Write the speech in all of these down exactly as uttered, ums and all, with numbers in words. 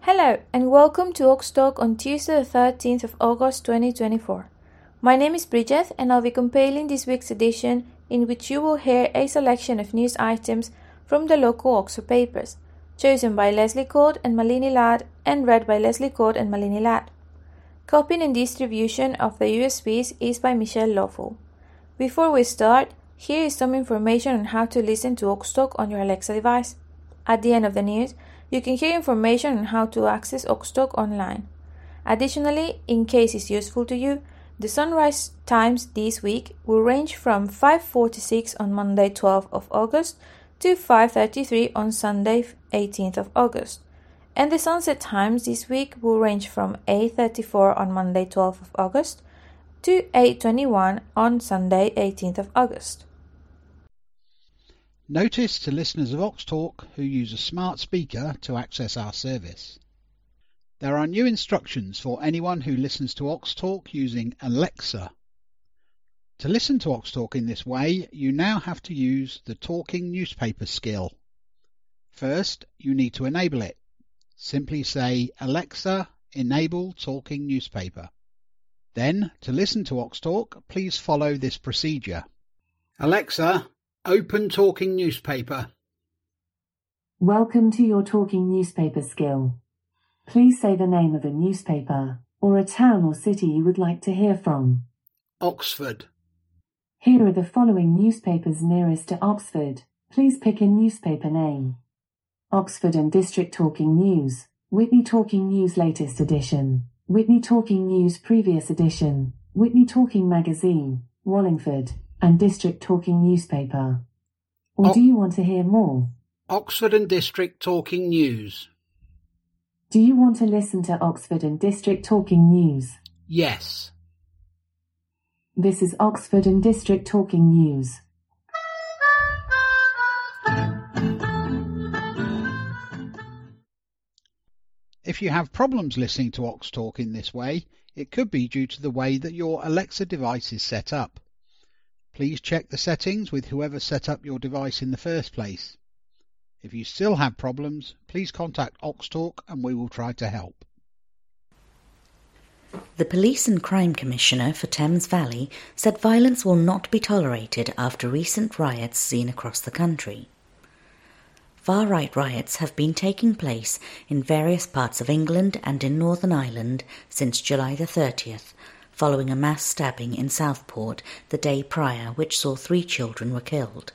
Hello and welcome to Ox Talk on Tuesday the thirteenth of August twenty twenty-four. My name is Bridget and I'll be compiling this week's edition in which you will hear a selection of news items from the local Oxford papers, chosen by Leslie Cord and Malini Ladd and read by Leslie Cord and Malini Ladd. Copying and distribution of the U S Bs is by Michelle Lawful. Before we start, here is some information on how to listen to Ox Talk on your Alexa device. At the end of the news, you can hear information on how to access Ox Talk online. Additionally, in case it's useful to you, the sunrise times this week will range from five forty-six on Monday twelfth of August to five thirty-three on Sunday eighteenth of August, and the sunset times this week will range from eight thirty-four on Monday twelfth of August to eight twenty-one on Sunday eighteenth of August. Notice to listeners of Ox Talk who use a smart speaker to access our service. There are new instructions for anyone who listens to Ox Talk using Alexa. To listen to Ox Talk in this way, you now have to use the talking newspaper skill. First, you need to enable it. Simply say, Alexa, enable talking newspaper. Then, to listen to Ox Talk, please follow this procedure. Alexa, open talking newspaper. Welcome to your talking newspaper skill. Please say the name of a newspaper, or a town or city you would like to hear from. Oxford. Here are the following newspapers nearest to Oxford. Please pick a newspaper name. Oxford and District Talking News, Whitney Talking News Latest Edition, Whitney Talking News Previous Edition, Whitney Talking Magazine, Wallingford, and District Talking Newspaper. Or o- do you want to hear more? Oxford and District Talking News. Do you want to listen to Oxford and District Talking News? Yes. This is Oxford and District Talking News. If you have problems listening to Ox Talk in this way, it could be due to the way that your Alexa device is set up. Please check the settings with whoever set up your device in the first place. If you still have problems, please contact Ox Talk and we will try to help. The Police and Crime Commissioner for Thames Valley said violence will not be tolerated after recent riots seen across the country. Far-right riots have been taking place in various parts of England and in Northern Ireland since July the thirtieth, following a mass stabbing in Southport the day prior which saw three children were killed.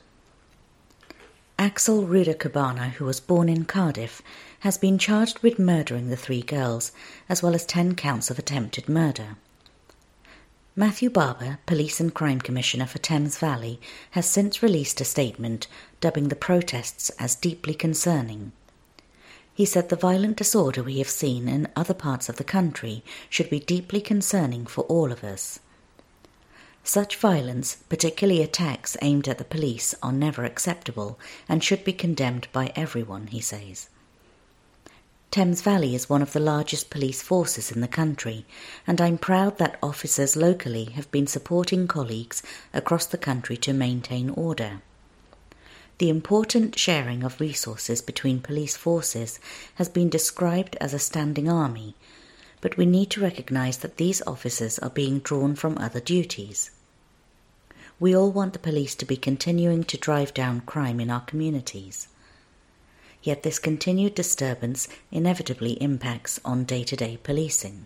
Axel Ruda-Cabana, who was born in Cardiff, has been charged with murdering the three girls, as well as ten counts of attempted murder. Matthew Barber, Police and Crime Commissioner for Thames Valley, has since released a statement dubbing the protests as deeply concerning. He said the violent disorder we have seen in other parts of the country should be deeply concerning for all of us. Such violence, particularly attacks aimed at the police, are never acceptable and should be condemned by everyone, he says. Thames Valley is one of the largest police forces in the country, and I'm proud that officers locally have been supporting colleagues across the country to maintain order. The important sharing of resources between police forces has been described as a standing army, but we need to recognise that these officers are being drawn from other duties. We all want the police to be continuing to drive down crime in our communities. Yet this continued disturbance inevitably impacts on day-to-day policing.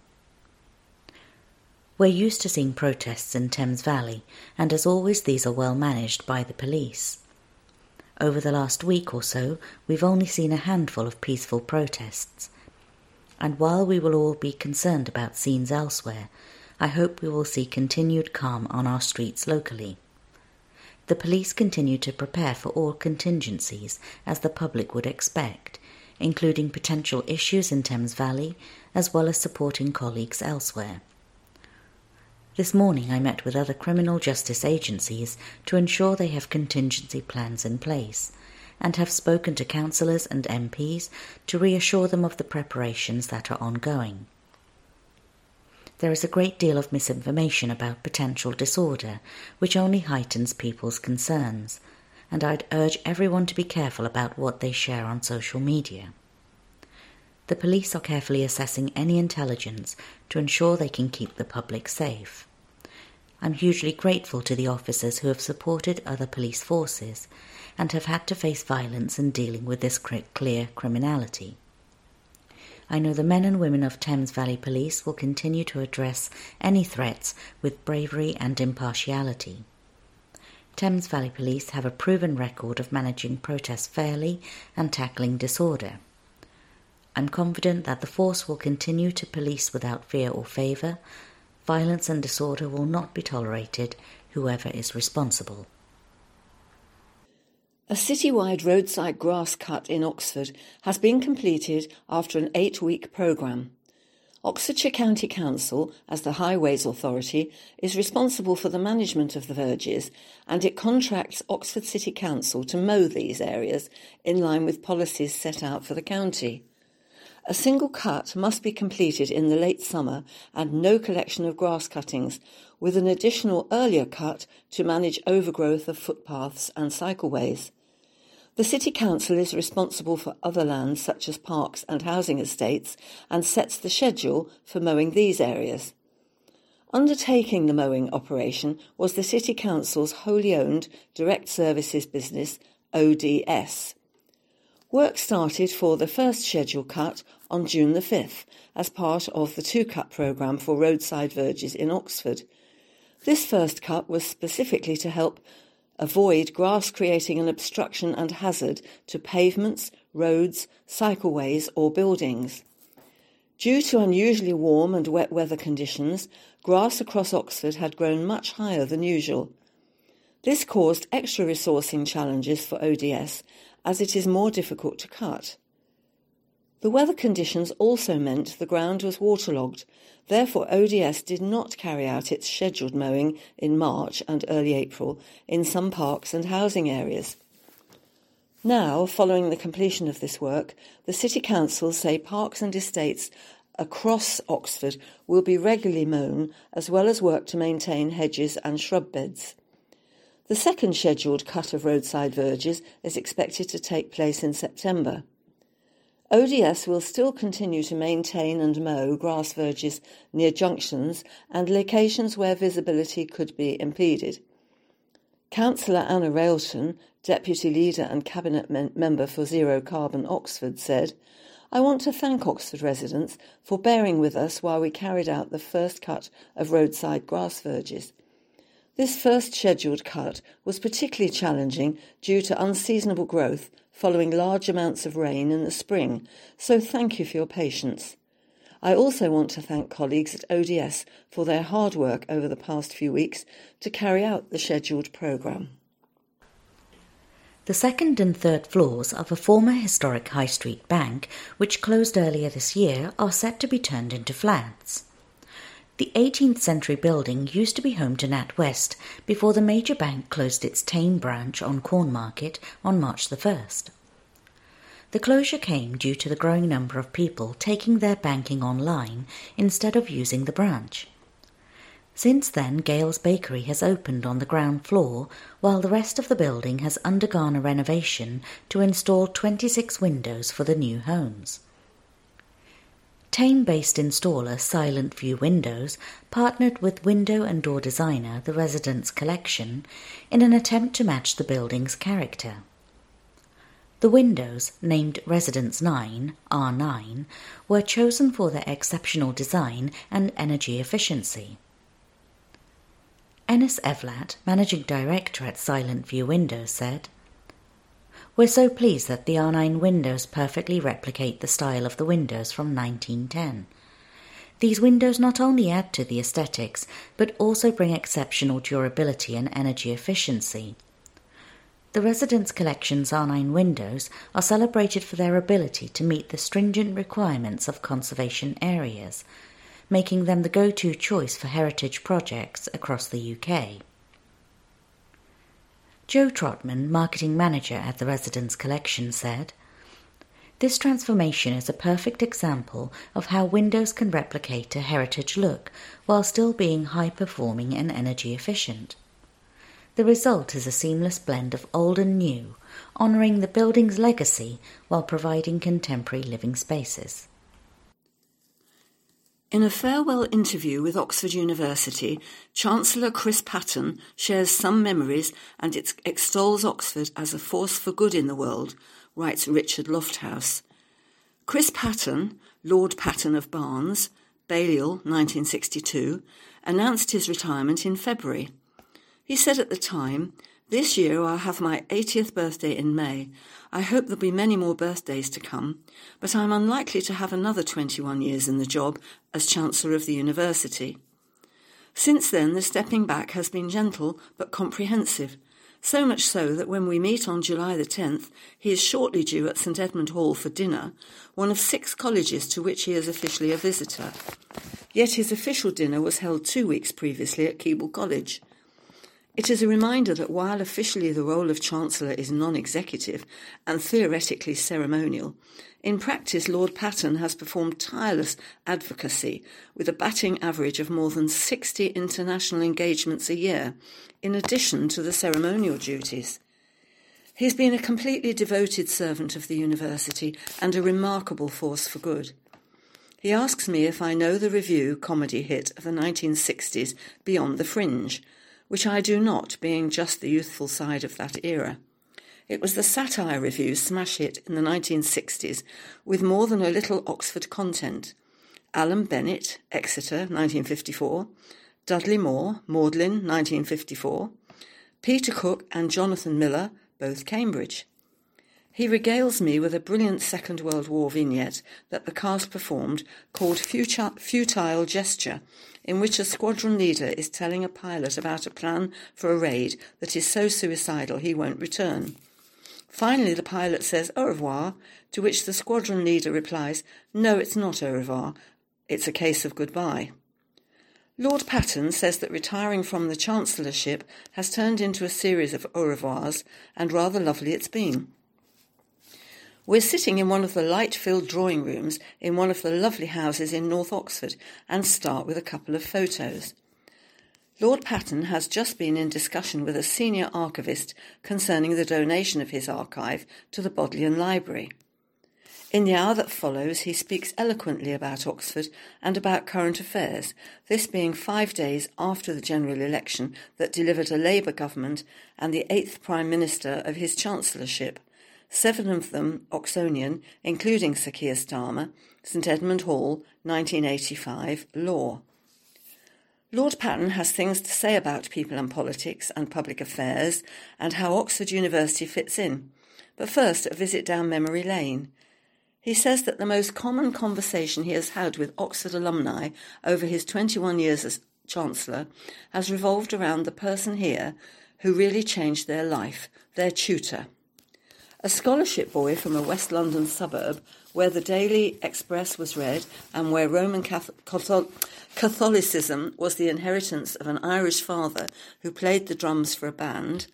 We're used to seeing protests in Thames Valley, and as always these are well managed by the police. Over the last week or so, we've only seen a handful of peaceful protests. And while we will all be concerned about scenes elsewhere, I hope we will see continued calm on our streets locally. The police continue to prepare for all contingencies, as the public would expect, including potential issues in Thames Valley, as well as supporting colleagues elsewhere. This morning I met with other criminal justice agencies to ensure they have contingency plans in place, and have spoken to councillors and M Ps to reassure them of the preparations that are ongoing. There is a great deal of misinformation about potential disorder, which only heightens people's concerns, and I'd urge everyone to be careful about what they share on social media. The the police are carefully assessing any intelligence to ensure they can keep the public safe. I'm hugely grateful to the officers who have supported other police forces and have had to face violence in dealing with this clear criminality. I know the men and women of Thames Valley Police will continue to address any threats with bravery and impartiality. Thames Valley Police have a proven record of managing protests fairly and tackling disorder. I'm confident that the force will continue to police without fear or favour. Violence and disorder will not be tolerated, whoever is responsible. A citywide roadside grass cut in Oxford has been completed after an eight-week programme. Oxfordshire County Council, as the Highways Authority, is responsible for the management of the verges, and it contracts Oxford City Council to mow these areas in line with policies set out for the county. A single cut must be completed in the late summer and no collection of grass cuttings, with an additional earlier cut to manage overgrowth of footpaths and cycleways. The City Council is responsible for other lands such as parks and housing estates and sets the schedule for mowing these areas. Undertaking the mowing operation was the City Council's wholly owned direct services business, O D S. Work started for the first schedule cut on June the fifth as part of the two-cut programme for roadside verges in Oxford. This first cut was specifically to help avoid grass creating an obstruction and hazard to pavements, roads, cycleways or buildings. Due to unusually warm and wet weather conditions, grass across Oxford had grown much higher than usual. This caused extra resourcing challenges for O D S, as it is more difficult to cut. The weather conditions also meant the ground was waterlogged, therefore O D S did not carry out its scheduled mowing in March and early April in some parks and housing areas. Now, following the completion of this work, the City Council say parks and estates across Oxford will be regularly mown, as well as work to maintain hedges and shrub beds. The second scheduled cut of roadside verges is expected to take place in September. O D S will still continue to maintain and mow grass verges near junctions and locations where visibility could be impeded. Councillor Anna Railton, Deputy Leader and Cabinet mem- Member for Zero Carbon Oxford, said, "I want to thank Oxford residents for bearing with us while we carried out the first cut of roadside grass verges. This first scheduled cut was particularly challenging due to unseasonable growth following large amounts of rain in the spring, so thank you for your patience. I also want to thank colleagues at O D S for their hard work over the past few weeks to carry out the scheduled programme." The second and third floors of a former historic High Street bank, which closed earlier this year, are set to be turned into flats. The eighteenth century building used to be home to NatWest before the major bank closed its Thame branch on Cornmarket on March the first. The closure came due to the growing number of people taking their banking online instead of using the branch. Since then, Gale's Bakery has opened on the ground floor, while the rest of the building has undergone a renovation to install twenty-six windows for the new homes. Thame-based installer Silent View Windows partnered with window and door designer The Residence Collection in an attempt to match the building's character. The windows, named Residence nine, R nine, were chosen for their exceptional design and energy efficiency. Ennis Evlat, Managing Director at Silent View Windows, said, "We're so pleased that the R nine windows perfectly replicate the style of the windows from nineteen ten. These windows not only add to the aesthetics, but also bring exceptional durability and energy efficiency. The Residence Collection's R nine windows are celebrated for their ability to meet the stringent requirements of conservation areas, making them the go-to choice for heritage projects across the U K. Joe Trotman, Marketing Manager at the Residence Collection, said, "This transformation is a perfect example of how windows can replicate a heritage look while still being high-performing and energy-efficient. The result is a seamless blend of old and new, honouring the building's legacy while providing contemporary living spaces." In a farewell interview with Oxford University, Chancellor Chris Patten shares some memories and it extols Oxford as a force for good in the world, writes Richard Lofthouse. Chris Patten, Lord Patten of Barnes, Balliol, nineteen sixty-two, announced his retirement in February. He said at the time, "This year I'll have my eightieth birthday in May. I hope there'll be many more birthdays to come, but I'm unlikely to have another twenty-one years in the job as Chancellor of the University." Since then, the stepping back has been gentle but comprehensive, so much so that when we meet on July the tenth, he is shortly due at St Edmund Hall for dinner, one of six colleges to which he is officially a visitor. Yet his official dinner was held two weeks previously at Keble College. It is a reminder that while officially the role of Chancellor is non-executive and theoretically ceremonial, in practice Lord Patten has performed tireless advocacy with a batting average of more than sixty international engagements a year, in addition to the ceremonial duties. He's been a completely devoted servant of the university and a remarkable force for good. He asks me if I know the revue comedy hit of the nineteen sixties, Beyond the Fringe, which I do not, being just the youthful side of that era. It was the satire revue smash hit in the nineteen sixties with more than a little Oxford content. Alan Bennett, Exeter, nineteen fifty-four, Dudley Moore, Magdalen, nineteen fifty-four, Peter Cook and Jonathan Miller, both Cambridge. He regales me with a brilliant Second World War vignette that the cast performed called Futile Gesture, in which a squadron leader is telling a pilot about a plan for a raid that is so suicidal he won't return. Finally, the pilot says au revoir, to which the squadron leader replies, "No, it's not au revoir, it's a case of goodbye." Lord Patten says that retiring from the Chancellorship has turned into a series of au revoirs, and rather lovely it's been. We're sitting in one of the light-filled drawing rooms in one of the lovely houses in North Oxford and start with a couple of photos. Lord Patten has just been in discussion with a senior archivist concerning the donation of his archive to the Bodleian Library. In the hour that follows, he speaks eloquently about Oxford and about current affairs, this being five days after the general election that delivered a Labour government and the eighth Prime Minister of his Chancellorship, seven of them Oxonian, including Sir Keir Starmer, St Edmund Hall, nineteen eighty-five, Law. Lord Patten has things to say about people and politics and public affairs and how Oxford University fits in. But first, a visit down memory lane. He says that the most common conversation he has had with Oxford alumni over his twenty-one years as Chancellor has revolved around the person here who really changed their life, their tutor. A scholarship boy from a West London suburb where the Daily Express was read and where Roman Catholicism was the inheritance of an Irish father who played the drums for a band,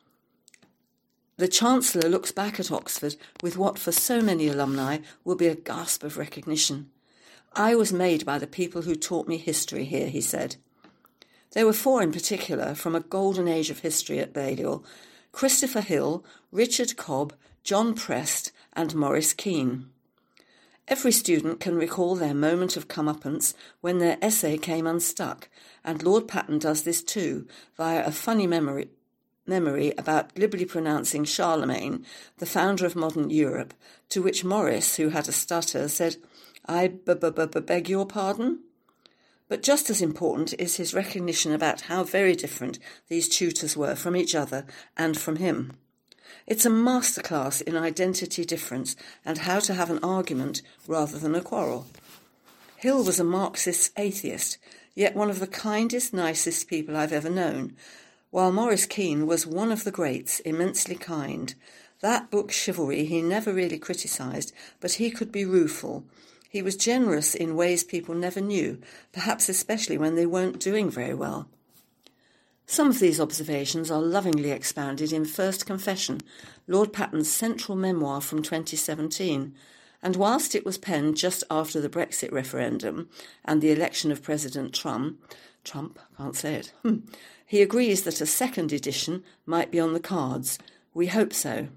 the Chancellor looks back at Oxford with what for so many alumni will be a gasp of recognition. "I was made by the people who taught me history here," he said. There were four in particular from a golden age of history at Balliol: Christopher Hill, Richard Cobb, John Prest and Maurice Keane. Every student can recall their moment of comeuppance when their essay came unstuck, and Lord Patten does this too, via a funny memory, memory about liberally pronouncing Charlemagne, the founder of modern Europe, to which Maurice, who had a stutter, said, "I b-b-b-beg your pardon?" But just as important is his recognition about how very different these tutors were from each other and from him. It's a masterclass in identity difference and how to have an argument rather than a quarrel. Hill was a Marxist atheist, yet one of the kindest, nicest people I've ever known, while Maurice Keane was one of the greats, immensely kind. That book, Chivalry, he never really criticised, but he could be rueful. He was generous in ways people never knew, perhaps especially when they weren't doing very well. Some of these observations are lovingly expounded in First Confession, Lord Patten's central memoir from twenty seventeen, and whilst it was penned just after the Brexit referendum and the election of President Trump, Trump, can't say it, he agrees that a second edition might be on the cards. We hope so.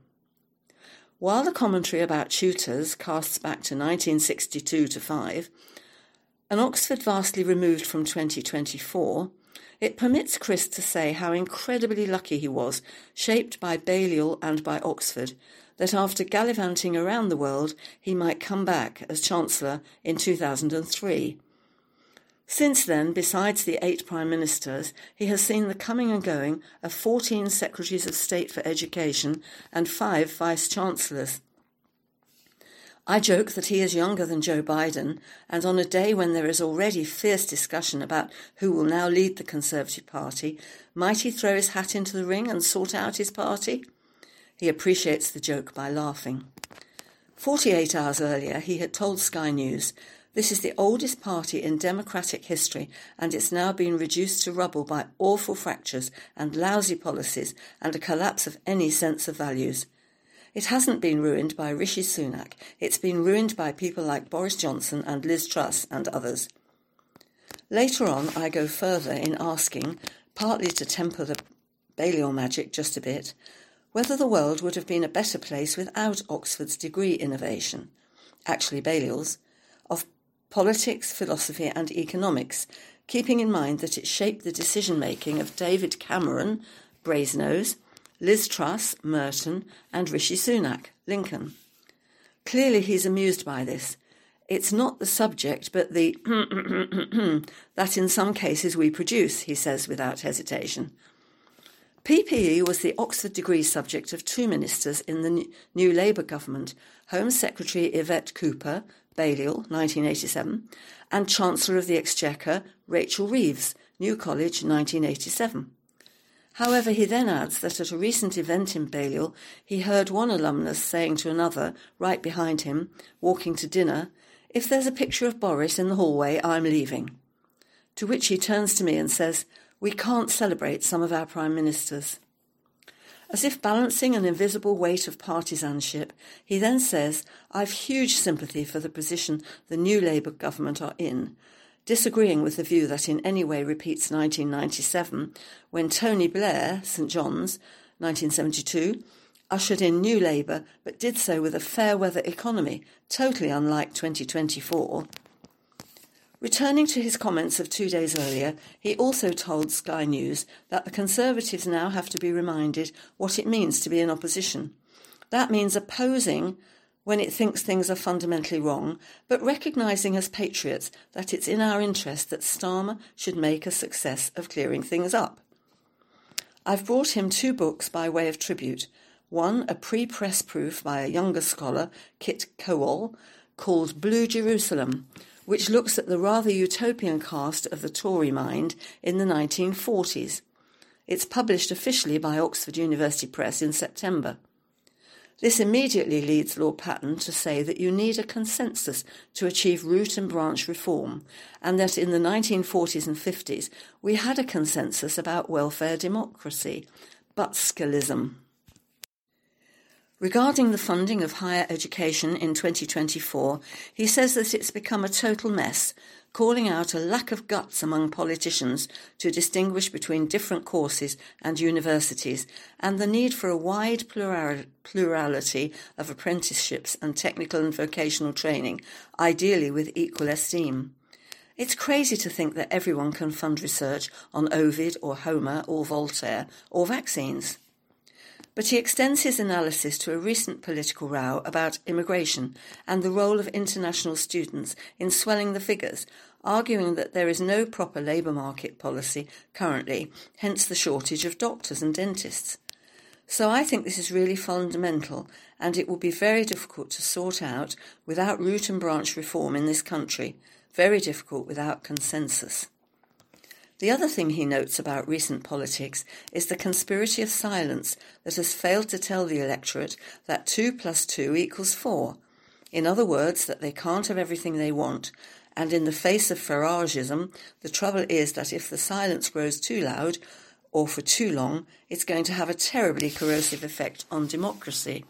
While the commentary about tutors casts back to nineteen sixty-two to five, An Oxford vastly removed from twenty twenty-four, it permits Chris to say how incredibly lucky he was, shaped by Balliol and by Oxford, that after gallivanting around the world, he might come back as Chancellor in two thousand three. Since then, besides the eight Prime Ministers, he has seen the coming and going of fourteen Secretaries of State for Education and five Vice-Chancellors. I joke that he is younger than Joe Biden, and on a day when there is already fierce discussion about who will now lead the Conservative Party, might he throw his hat into the ring and sort out his party? He appreciates the joke by laughing. Forty-eight hours earlier, he had told Sky News, "This is the oldest party in democratic history, and it's now been reduced to rubble by awful fractures and lousy policies and a collapse of any sense of values. It hasn't been ruined by Rishi Sunak. It's been ruined by people like Boris Johnson and Liz Truss and others." Later on, I go further in asking, partly to temper the Balliol magic just a bit, whether the world would have been a better place without Oxford's degree innovation, actually Balliol's, of politics, philosophy and economics, keeping in mind that it shaped the decision-making of David Cameron, Brasenose, Liz Truss, Merton and Rishi Sunak, Lincoln. Clearly he's amused by this. It's not the subject, but the that in some cases we produce, he says without hesitation. P P E was the Oxford degree subject of two ministers in the new Labour government, Home Secretary Yvette Cooper, Balliol, nineteen eighty-seven, and Chancellor of the Exchequer, Rachel Reeves, New College, nineteen eighty-seven. However, he then adds that at a recent event in Balliol, he heard one alumnus saying to another, right behind him, walking to dinner, "If there's a picture of Boris in the hallway, I'm leaving." To which he turns to me and says, "We can't celebrate some of our Prime Ministers." As if balancing an invisible weight of partisanship, he then says, "I've huge sympathy for the position the new Labour government are in," disagreeing with the view that in any way repeats nineteen ninety-seven, when Tony Blair, St John's, nineteen seventy-two, ushered in New Labour, but did so with a fair-weather economy, totally unlike twenty twenty-four. Returning to his comments of two days earlier, he also told Sky News that the Conservatives now have to be reminded what it means to be in opposition. That means opposing when it thinks things are fundamentally wrong, but recognising as patriots that it's in our interest that Starmer should make a success of clearing things up. I've brought him two books by way of tribute. One, a pre-press proof by a younger scholar, Kit Cowell, called Blue Jerusalem, which looks at the rather utopian cast of the Tory mind in the nineteen forties. It's published officially by Oxford University Press in September. This immediately leads Lord Patten to say that you need a consensus to achieve root and branch reform, and that in the nineteen forties and fifties we had a consensus about welfare democracy, Butskellism. Regarding the funding of higher education in twenty twenty-four, he says that it's become a total mess, calling out a lack of guts among politicians to distinguish between different courses and universities, and the need for a wide plural- plurality of apprenticeships and technical and vocational training, ideally with equal esteem. It's crazy to think that everyone can fund research on Ovid or Homer or Voltaire or vaccines. But he extends his analysis to a recent political row about immigration and the role of international students in swelling the figures, arguing that there is no proper labour market policy currently, hence the shortage of doctors and dentists. So I think this is really fundamental, and it will be very difficult to sort out without root and branch reform in this country, very difficult without consensus. The other thing he notes about recent politics is the conspiracy of silence that has failed to tell the electorate that two plus two equals four. In other words, that they can't have everything they want, and in the face of Farageism, the trouble is that if the silence grows too loud, or for too long, it's going to have a terribly corrosive effect on democracy.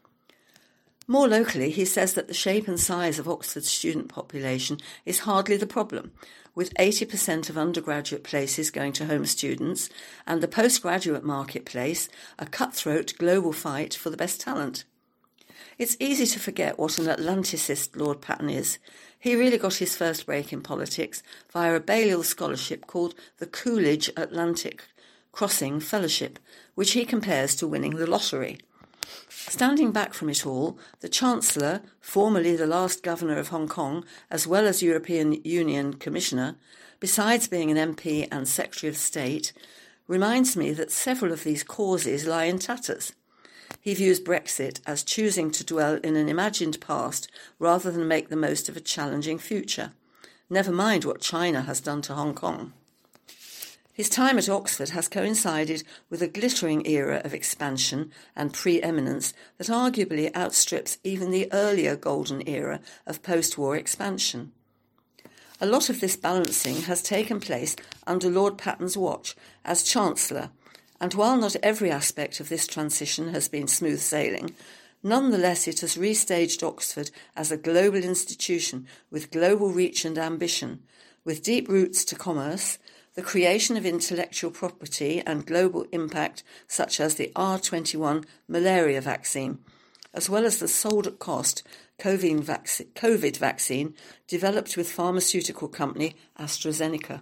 More locally, he says that the shape and size of Oxford's student population is hardly the problem, with eighty percent of undergraduate places going to home students and the postgraduate marketplace a cutthroat global fight for the best talent. It's easy to forget what an Atlanticist Lord Patten is. He really got his first break in politics via a Balliol scholarship called the Coolidge Atlantic Crossing Fellowship, which he compares to winning the lottery. Standing back from it all, the Chancellor, formerly the last Governor of Hong Kong, as well as European Union Commissioner, besides being an M P and Secretary of State, reminds me that several of these causes lie in tatters. He views Brexit as choosing to dwell in an imagined past rather than make the most of a challenging future. Never mind what China has done to Hong Kong. His time at Oxford has coincided with a glittering era of expansion and preeminence that arguably outstrips even the earlier golden era of post-war expansion. A lot of this balancing has taken place under Lord Patten's watch as Chancellor, and while not every aspect of this transition has been smooth sailing, nonetheless it has restaged Oxford as a global institution with global reach and ambition, with deep roots to commerce, the creation of intellectual property and global impact such as the R twenty-one malaria vaccine, as well as the sold-at-cost COVID vaccine developed with pharmaceutical company AstraZeneca.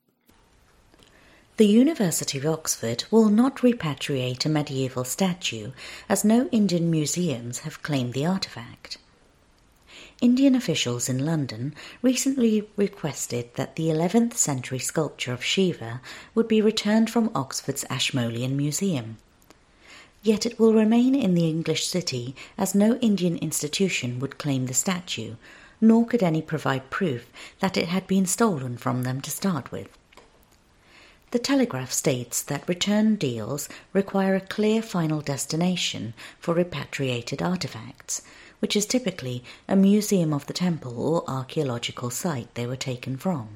The University of Oxford will not repatriate a medieval statue, as no Indian museums have claimed the artefact. Indian officials in London recently requested that the eleventh century sculpture of Shiva would be returned from Oxford's Ashmolean Museum. Yet it will remain in the English city, as no Indian institution would claim the statue, nor could any provide proof that it had been stolen from them to start with. The Telegraph states that return deals require a clear final destination for repatriated artefacts, which is typically a museum of the temple or archaeological site they were taken from.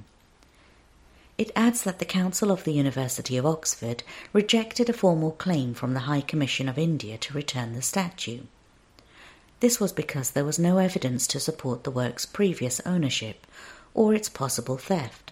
It adds that the Council of the University of Oxford rejected a formal claim from the High Commission of India to return the statue. This was because there was no evidence to support the work's previous ownership or its possible theft.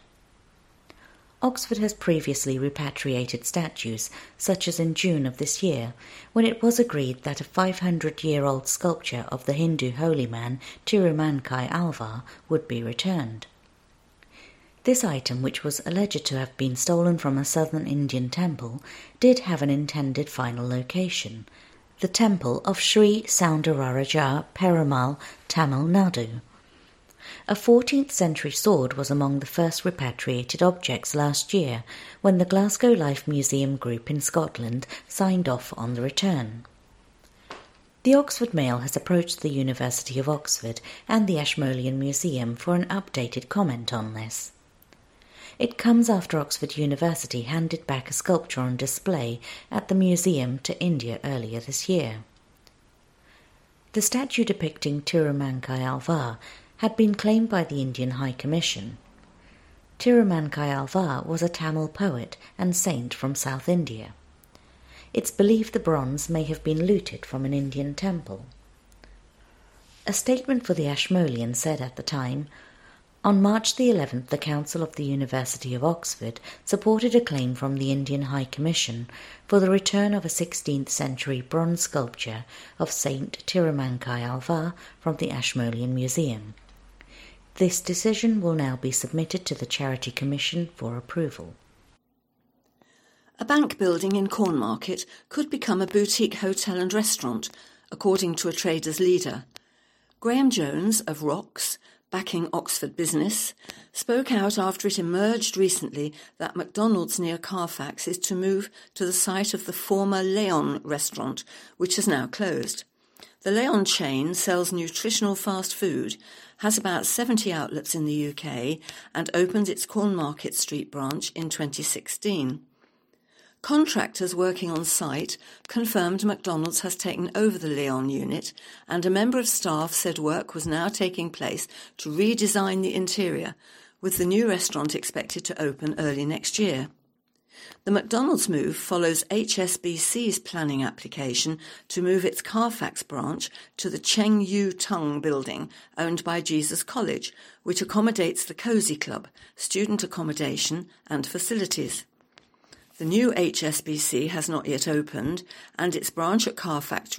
Oxford has previously repatriated statues, such as in June of this year, when it was agreed that a five hundred year old sculpture of the Hindu holy man Tirumankai Alvar would be returned. This item, which was alleged to have been stolen from a southern Indian temple, did have an intended final location, the temple of Sri Soundararaja Perumal, Tamil Nadu. A fourteenth century sword was among the first repatriated objects last year when the Glasgow Life Museum Group in Scotland signed off on the return. The Oxford Mail has approached the University of Oxford and the Ashmolean Museum for an updated comment on this. It comes after Oxford University handed back a sculpture on display at the museum to India earlier this year. The statue depicting Tirumankai Alvar had been claimed by the Indian High Commission. Tirumankai Alvar was a Tamil poet and saint from South India. It's believed the bronze may have been looted from an Indian temple. A statement for the Ashmolean said at the time, "On March the eleventh, the Council of the University of Oxford supported a claim from the Indian High Commission for the return of a sixteenth century bronze sculpture of Saint Tirumankai Alvar from the Ashmolean Museum. This decision will now be submitted to the Charity Commission for approval." A bank building in Cornmarket could become a boutique hotel and restaurant, according to a trader's leader. Graham Jones of Rocks, backing Oxford business, spoke out after it emerged recently that McDonald's near Carfax is to move to the site of the former Leon restaurant, which has now closed. The Leon chain sells nutritional fast food, has about seventy outlets in the U K, and opened its Cornmarket Street branch in twenty sixteen. Contractors working on site confirmed McDonald's has taken over the Leon unit, and a member of staff said work was now taking place to redesign the interior, with the new restaurant expected to open early next year. The McDonald's move follows H S B C's planning application to move its Carfax branch to the Cheng Yu Tung building owned by Jesus College, which accommodates the Cozy Club, student accommodation and facilities. The new H S B C has not yet opened, and its branch at Carfax,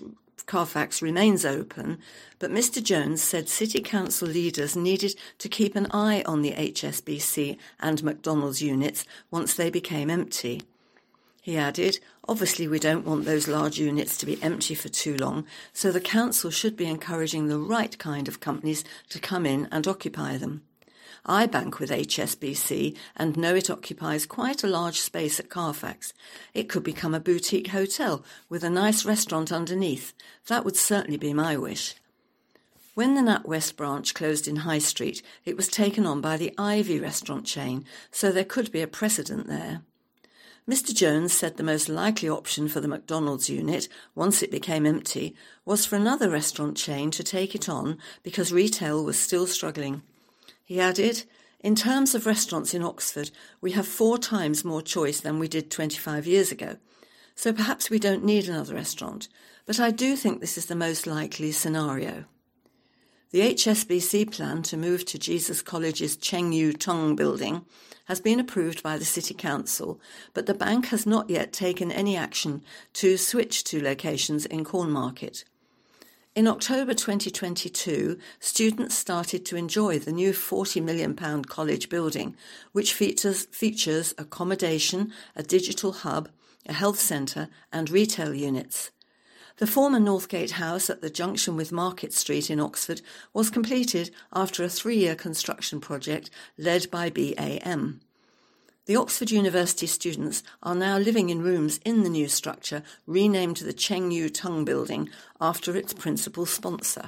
Carfax remains open, but Mister Jones said City Council leaders needed to keep an eye on the H S B C and McDonald's units once they became empty. He added, obviously we don't want those large units to be empty for too long, so the council should be encouraging the right kind of companies to come in and occupy them. I bank with H S B C and know it occupies quite a large space at Carfax. It could become a boutique hotel with a nice restaurant underneath. That would certainly be my wish. When the NatWest branch closed in High Street, it was taken on by the Ivy restaurant chain, so there could be a precedent there. Mister Jones said the most likely option for the McDonald's unit, once it became empty, was for another restaurant chain to take it on because retail was still struggling. He added, in terms of restaurants in Oxford, we have four times more choice than we did twenty-five years ago, so perhaps we don't need another restaurant, but I do think this is the most likely scenario. The H S B C plan to move to Jesus College's Cheng Yu Tong building has been approved by the City Council, but the bank has not yet taken any action to switch to locations in Cornmarket. In October twenty twenty-two, students started to enjoy the new forty million pounds college building, which features, features accommodation, a digital hub, a health centre and retail units. The former Northgate House at the junction with Market Street in Oxford was completed after a three-year construction project led by B A M. The Oxford University students are now living in rooms in the new structure, renamed the Cheng Yu Tong building after its principal sponsor.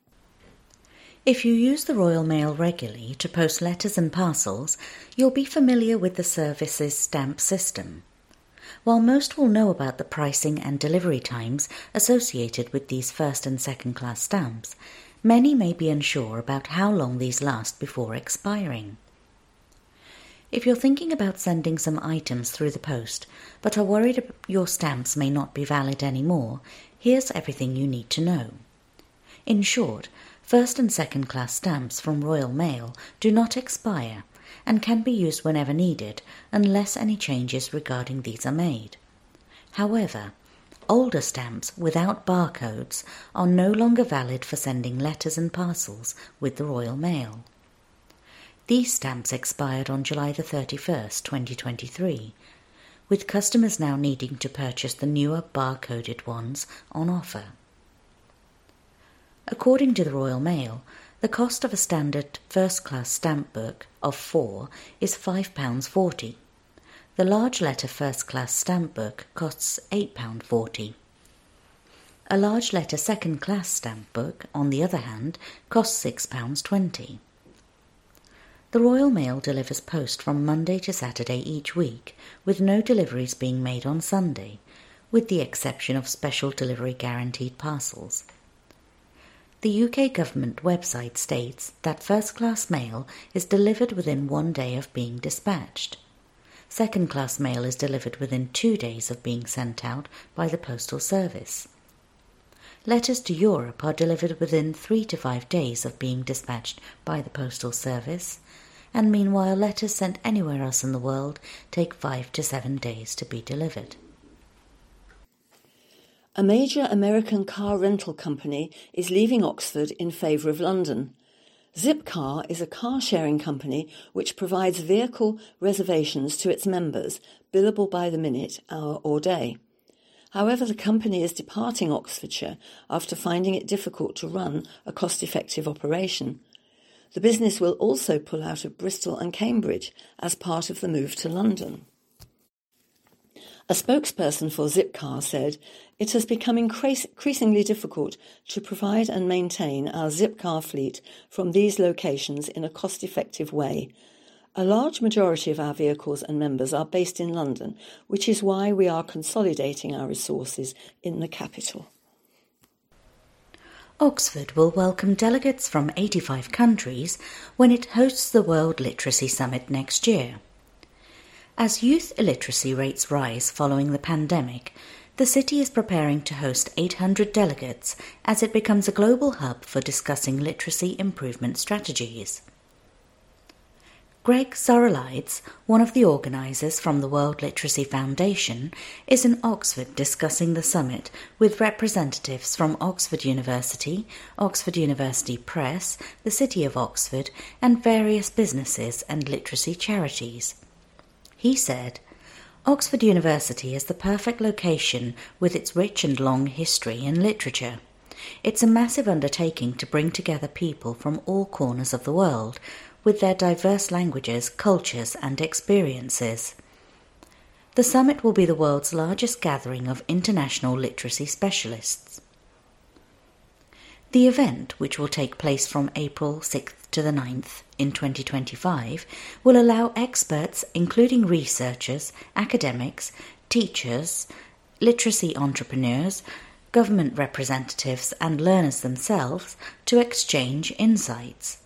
If you use the Royal Mail regularly to post letters and parcels, you'll be familiar with the service's stamp system. While most will know about the pricing and delivery times associated with these first and second class stamps, many may be unsure about how long these last before expiring. If you're thinking about sending some items through the post, but are worried your stamps may not be valid anymore, here's everything you need to know. In short, first and second class stamps from Royal Mail do not expire and can be used whenever needed unless any changes regarding these are made. However, older stamps without barcodes are no longer valid for sending letters and parcels with the Royal Mail. These stamps expired on July the thirty-first, twenty twenty-three, with customers now needing to purchase the newer barcoded ones on offer. According to the Royal Mail, the cost of a standard first-class stamp book of four is five pounds forty. The large letter first-class stamp book costs eight pounds forty. A large letter second-class stamp book, on the other hand, costs six pounds twenty. The Royal Mail delivers post from Monday to Saturday each week, with no deliveries being made on Sunday, with the exception of special delivery guaranteed parcels. The U K government website states that first-class mail is delivered within one day of being dispatched. Second-class mail is delivered within two days of being sent out by the postal service. Letters to Europe are delivered within three to five days of being dispatched by the postal service, and meanwhile letters sent anywhere else in the world take five to seven days to be delivered. A major American car rental company is leaving Oxford in favour of London. Zipcar is a car-sharing company which provides vehicle reservations to its members, billable by the minute, hour or day. However, the company is departing Oxfordshire after finding it difficult to run a cost-effective operation. The business will also pull out of Bristol and Cambridge as part of the move to London. A spokesperson for Zipcar said, "It has become increasingly difficult to provide and maintain our Zipcar fleet from these locations in a cost-effective way. A large majority of our vehicles and members are based in London, which is why we are consolidating our resources in the capital." Oxford will welcome delegates from eighty-five countries when it hosts the World Literacy Summit next year. As youth illiteracy rates rise following the pandemic, the city is preparing to host eight hundred delegates as it becomes a global hub for discussing literacy improvement strategies. Greg Zorelides, one of the organisers from the World Literacy Foundation, is in Oxford discussing the summit with representatives from Oxford University, Oxford University Press, the City of Oxford, and various businesses and literacy charities. He said, "Oxford University is the perfect location with its rich and long history in literature. It's a massive undertaking to bring together people from all corners of the world, with their diverse languages, cultures and experiences. The summit will be the world's largest gathering of international literacy specialists." The event, which will take place from April sixth to the ninth in twenty twenty-five, will allow experts, including researchers, academics, teachers, literacy entrepreneurs, government representatives and learners themselves to exchange insights.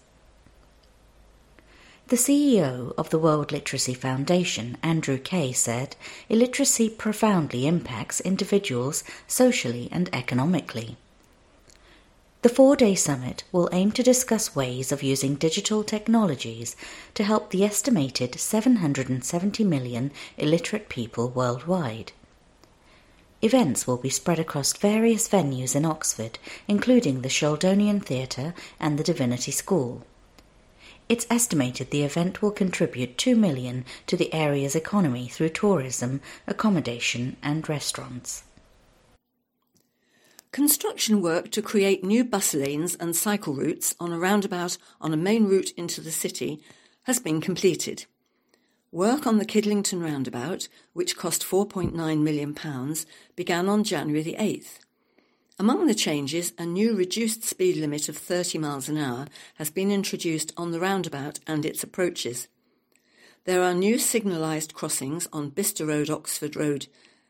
The C E O of the World Literacy Foundation, Andrew Kay, said, "Illiteracy profoundly impacts individuals socially and economically." The four-day summit will aim to discuss ways of using digital technologies to help the estimated seven hundred seventy million illiterate people worldwide. Events will be spread across various venues in Oxford, including the Sheldonian Theatre and the Divinity School. It's estimated the event will contribute two million dollars to the area's economy through tourism, accommodation and restaurants. Construction work to create new bus lanes and cycle routes on a roundabout on a main route into the city has been completed. Work on the Kidlington roundabout, which cost four point nine million pounds, began on January the eighth. Among the changes, a new reduced speed limit of thirty miles an hour has been introduced on the roundabout and its approaches. There are new signalised crossings on Bicester Road, Oxford Road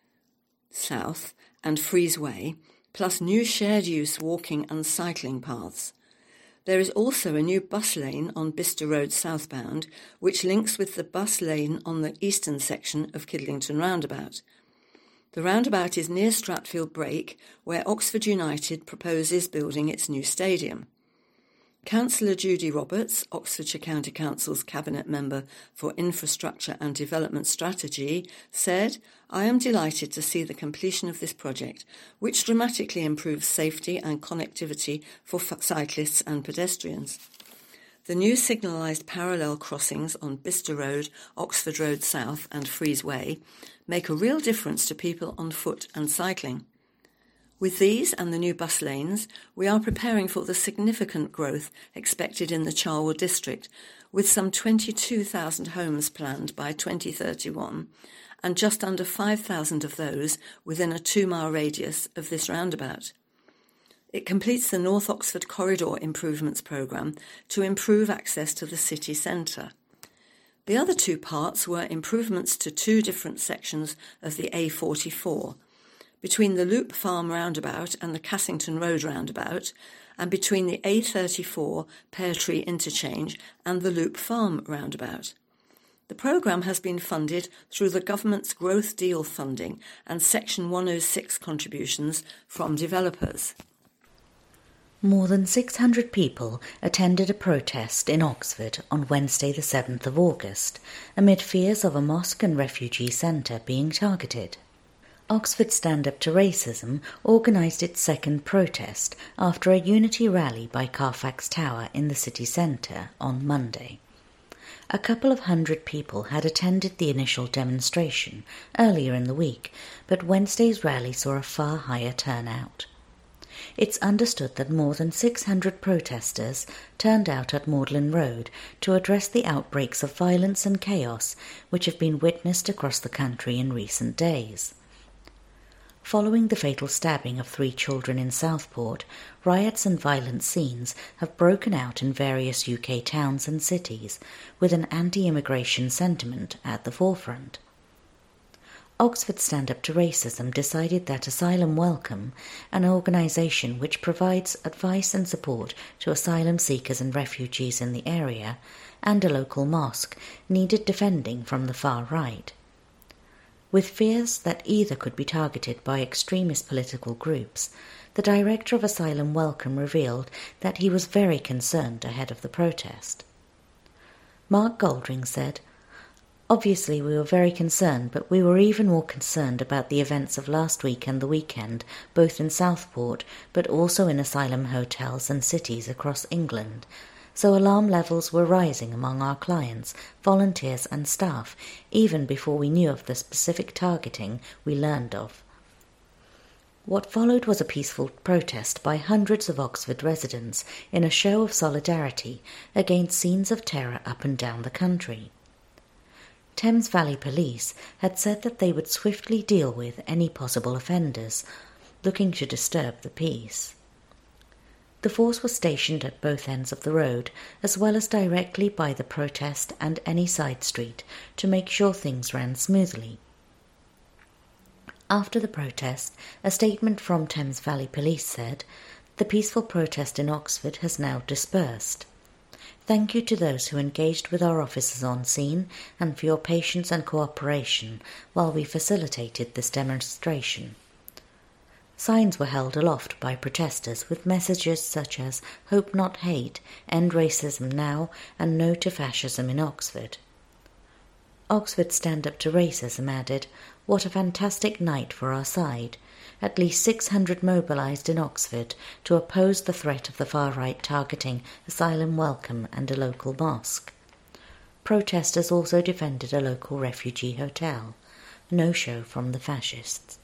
South and Freeze Way, plus new shared-use walking and cycling paths. There is also a new bus lane on Bicester Road southbound, which links with the bus lane on the eastern section of Kidlington Roundabout. The roundabout is near Stratfield Brake, where Oxford United proposes building its new stadium. Councillor Judy Roberts, Oxfordshire County Council's Cabinet Member for Infrastructure and Development Strategy, said, "I am delighted to see the completion of this project, which dramatically improves safety and connectivity for cyclists and pedestrians. The new signalised parallel crossings on Bicester Road, Oxford Road South and Freeze Way make a real difference to people on foot and cycling. With these and the new bus lanes, we are preparing for the significant growth expected in the Charwood district, with some twenty-two thousand homes planned by twenty thirty-one, and just under five thousand of those within a two-mile radius of this roundabout. It completes the North Oxford Corridor Improvements Programme to improve access to the city centre. The other two parts were improvements to two different sections of the A forty-four, between the Loop Farm roundabout and the Cassington Road roundabout, and between the A thirty-four Pear Tree interchange and the Loop Farm roundabout. The programme has been funded through the government's Growth Deal funding and Section one oh six contributions from developers. More than six hundred people attended a protest in Oxford on Wednesday the seventh of August, amid fears of a mosque and refugee centre being targeted. Oxford Stand Up to Racism organised its second protest after a unity rally by Carfax Tower in the city centre on Monday. A couple of hundred people had attended the initial demonstration earlier in the week, but Wednesday's rally saw a far higher turnout. It's understood that more than six hundred protesters turned out at Magdalen Road to address the outbreaks of violence and chaos which have been witnessed across the country in recent days. Following the fatal stabbing of three children in Southport, riots and violent scenes have broken out in various U K towns and cities, with an anti-immigration sentiment at the forefront. Oxford Stand Up to Racism decided that Asylum Welcome, an organisation which provides advice and support to asylum seekers and refugees in the area, and a local mosque, needed defending from the far right. With fears that either could be targeted by extremist political groups, the director of Asylum Welcome revealed that he was very concerned ahead of the protest. Mark Goldring said, "Obviously we were very concerned, but we were even more concerned about the events of last week and the weekend, both in Southport, but also in asylum hotels and cities across England. So alarm levels were rising among our clients, volunteers and staff, even before we knew of the specific targeting we learned of." What followed was a peaceful protest by hundreds of Oxford residents in a show of solidarity against scenes of terror up and down the country. Thames Valley Police had said that they would swiftly deal with any possible offenders looking to disturb the peace. The force was stationed at both ends of the road, as well as directly by the protest and any side street, to make sure things ran smoothly. After the protest, a statement from Thames Valley Police said, "The peaceful protest in Oxford has now dispersed. Thank you to those who engaged with our officers on scene and for your patience and cooperation while we facilitated this demonstration." Signs were held aloft by protesters with messages such as "Hope Not Hate," "End Racism Now," and "No to Fascism in Oxford." Oxford Stand Up to Racism added, "What a fantastic night for our side. At least six hundred mobilised in Oxford to oppose the threat of the far-right targeting asylum welcome and a local mosque." Protesters also defended a local refugee hotel. No show from the fascists.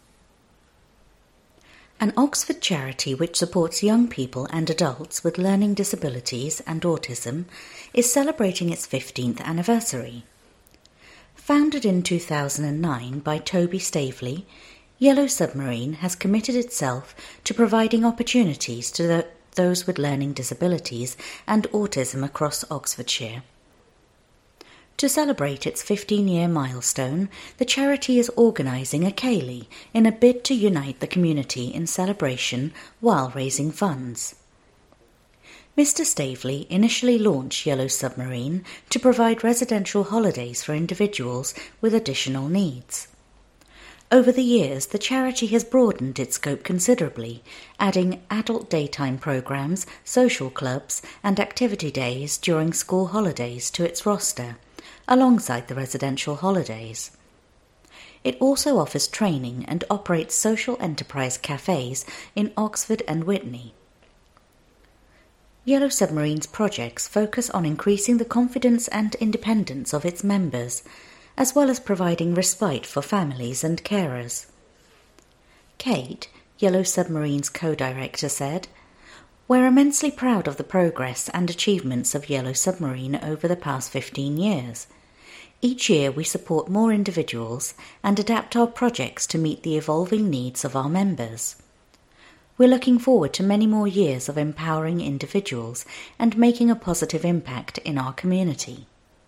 An Oxford charity which supports young people and adults with learning disabilities and autism is celebrating its fifteenth anniversary. Founded in two thousand nine by Toby Staveley, Yellow Submarine has committed itself to providing opportunities to the, those with learning disabilities and autism across Oxfordshire. To celebrate its fifteen-year milestone, the charity is organising a ceilidh in a bid to unite the community in celebration while raising funds. Mister Staveley initially launched Yellow Submarine to provide residential holidays for individuals with additional needs. Over the years, the charity has broadened its scope considerably, adding adult daytime programmes, social clubs and activity days during school holidays to its roster, alongside the residential holidays. It also offers training and operates social enterprise cafes in Oxford and Witney. Yellow Submarine's projects focus on increasing the confidence and independence of its members, as well as providing respite for families and carers. Kate, Yellow Submarine's co-director, said, "We're immensely proud of the progress and achievements of Yellow Submarine over the past fifteen years. Each year we support more individuals and adapt our projects to meet the evolving needs of our members. We're looking forward to many more years of empowering individuals and making a positive impact in our community."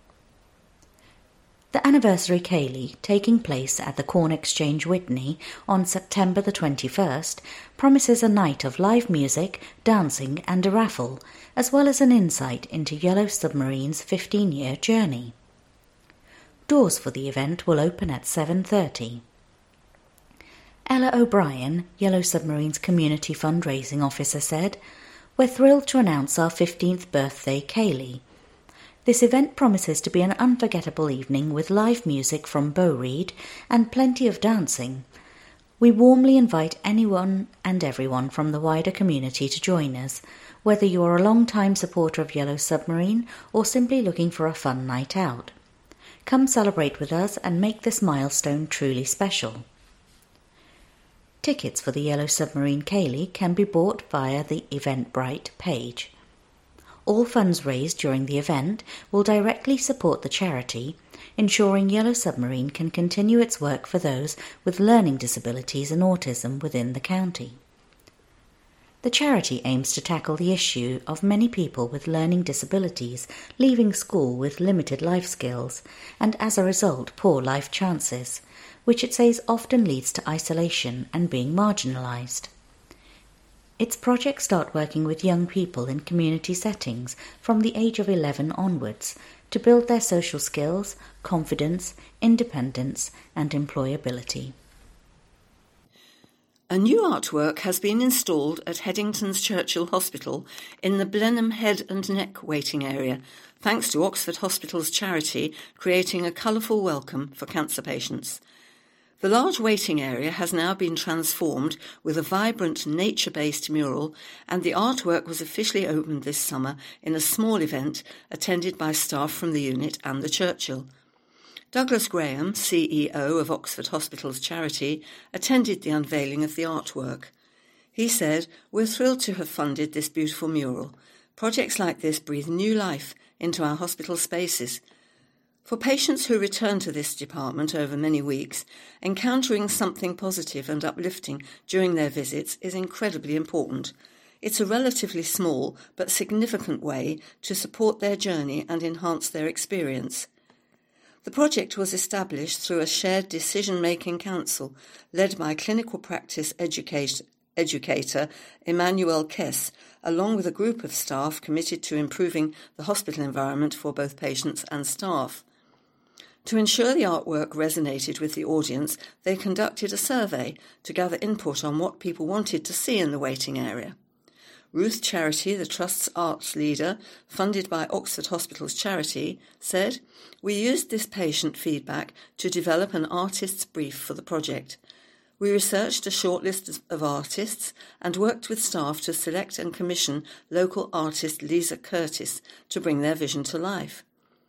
The anniversary ceilidh, taking place at the Corn Exchange Witney on September the twenty-first, promises a night of live music, dancing and a raffle, as well as an insight into Yellow Submarine's fifteen-year journey. Doors for the event will open at seven thirty. Ella O'Brien, Yellow Submarine's community fundraising officer, said, "We're thrilled to announce our fifteenth birthday ceilidh. This event promises to be an unforgettable evening with live music from Bo Reed and plenty of dancing. We warmly invite anyone and everyone from the wider community to join us, whether you are a long-time supporter of Yellow Submarine or simply looking for a fun night out. Come celebrate with us and make this milestone truly special." Tickets for the Yellow Submarine ceilidh can be bought via the Eventbrite page. All funds raised during the event will directly support the charity, ensuring Yellow Submarine can continue its work for those with learning disabilities and autism within the county. The charity aims to tackle the issue of many people with learning disabilities leaving school with limited life skills and, as a result, poor life chances, which it says often leads to isolation and being marginalised. Its projects start working with young people in community settings from the age of eleven onwards to build their social skills, confidence, independence and employability. A new artwork has been installed at Headington's Churchill Hospital in the Blenheim Head and Neck waiting area, thanks to Oxford Hospital's charity creating a colourful welcome for cancer patients. The large waiting area has now been transformed with a vibrant nature-based mural, and the artwork was officially opened this summer in a small event attended by staff from the unit and the Churchill. Douglas Graham, C E O of Oxford Hospital's charity, attended the unveiling of the artwork. He said, "We're thrilled to have funded this beautiful mural. Projects like this breathe new life into our hospital spaces. For patients who return to this department over many weeks, encountering something positive and uplifting during their visits is incredibly important. It's a relatively small but significant way to support their journey and enhance their experience." The project was established through a shared decision-making council led by clinical practice educate, educator Emmanuel Kess, along with a group of staff committed to improving the hospital environment for both patients and staff. To ensure the artwork resonated with the audience, they conducted a survey to gather input on what people wanted to see in the waiting area. Ruth Charity, the Trust's arts leader, funded by Oxford Hospital's charity, said, "We used this patient feedback to develop an artist's brief for the project. We researched a short list of artists and worked with staff to select and commission local artist Lisa Curtis to bring their vision to life.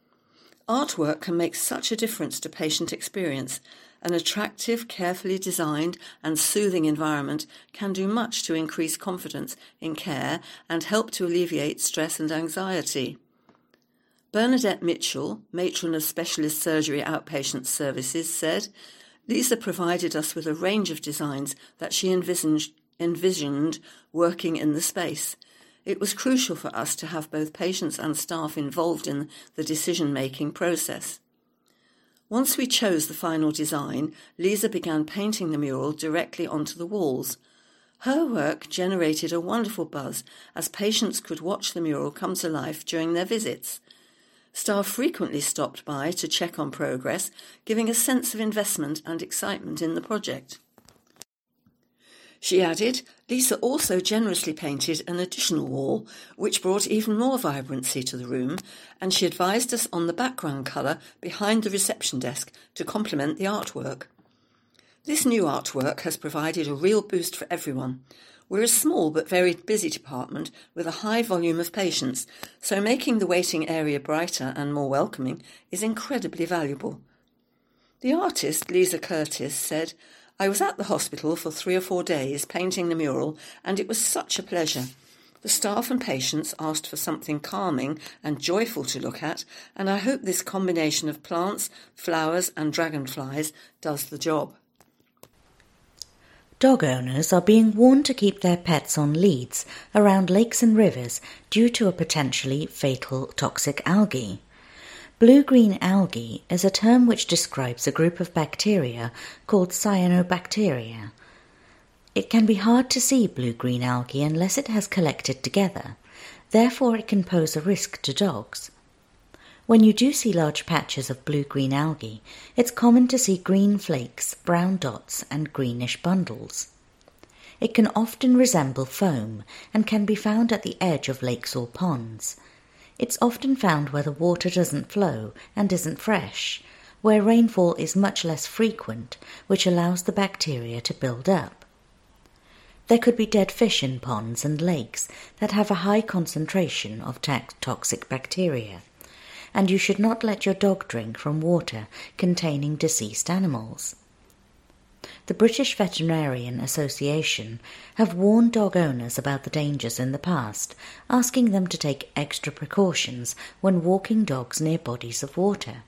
Artwork can make such a difference to patient experience. An attractive, carefully designed and soothing environment can do much to increase confidence in care and help to alleviate stress and anxiety." Bernadette Mitchell, matron of Specialist Surgery Outpatient Services, said, "Lisa provided us with a range of designs that she envisioned, envisioned working in the space. It was crucial for us to have both patients and staff involved in the decision-making process." Once we chose the final design, Lisa began painting the mural directly onto the walls. Her work generated a wonderful buzz as patients could watch the mural come to life during their visits. Staff frequently stopped by to check on progress, giving a sense of investment and excitement in the project. She added, "Lisa also generously painted an additional wall, which brought even more vibrancy to the room, and she advised us on the background colour behind the reception desk to complement the artwork. This new artwork has provided a real boost for everyone. We're a small but very busy department with a high volume of patients, so making the waiting area brighter and more welcoming is incredibly valuable." The artist, Lisa Curtis, said, "I was at the hospital for three or four days painting the mural, and it was such a pleasure. The staff and patients asked for something calming and joyful to look at, and I hope this combination of plants, flowers and dragonflies does the job." Dog owners are being warned to keep their pets on leads around lakes and rivers due to a potentially fatal toxic algae. Blue-green algae is a term which describes a group of bacteria called cyanobacteria. It can be hard to see blue-green algae unless it has collected together. Therefore, it can pose a risk to dogs. When you do see large patches of blue-green algae, it's common to see green flakes, brown dots, and greenish bundles. It can often resemble foam and can be found at the edge of lakes or ponds. It's often found where the water doesn't flow and isn't fresh, where rainfall is much less frequent, which allows the bacteria to build up. There could be dead fish in ponds and lakes that have a high concentration of toxic bacteria, and you should not let your dog drink from water containing deceased animals. The British Veterinarian Association have warned dog owners about the dangers in the past, asking them to take extra precautions when walking dogs near bodies of water.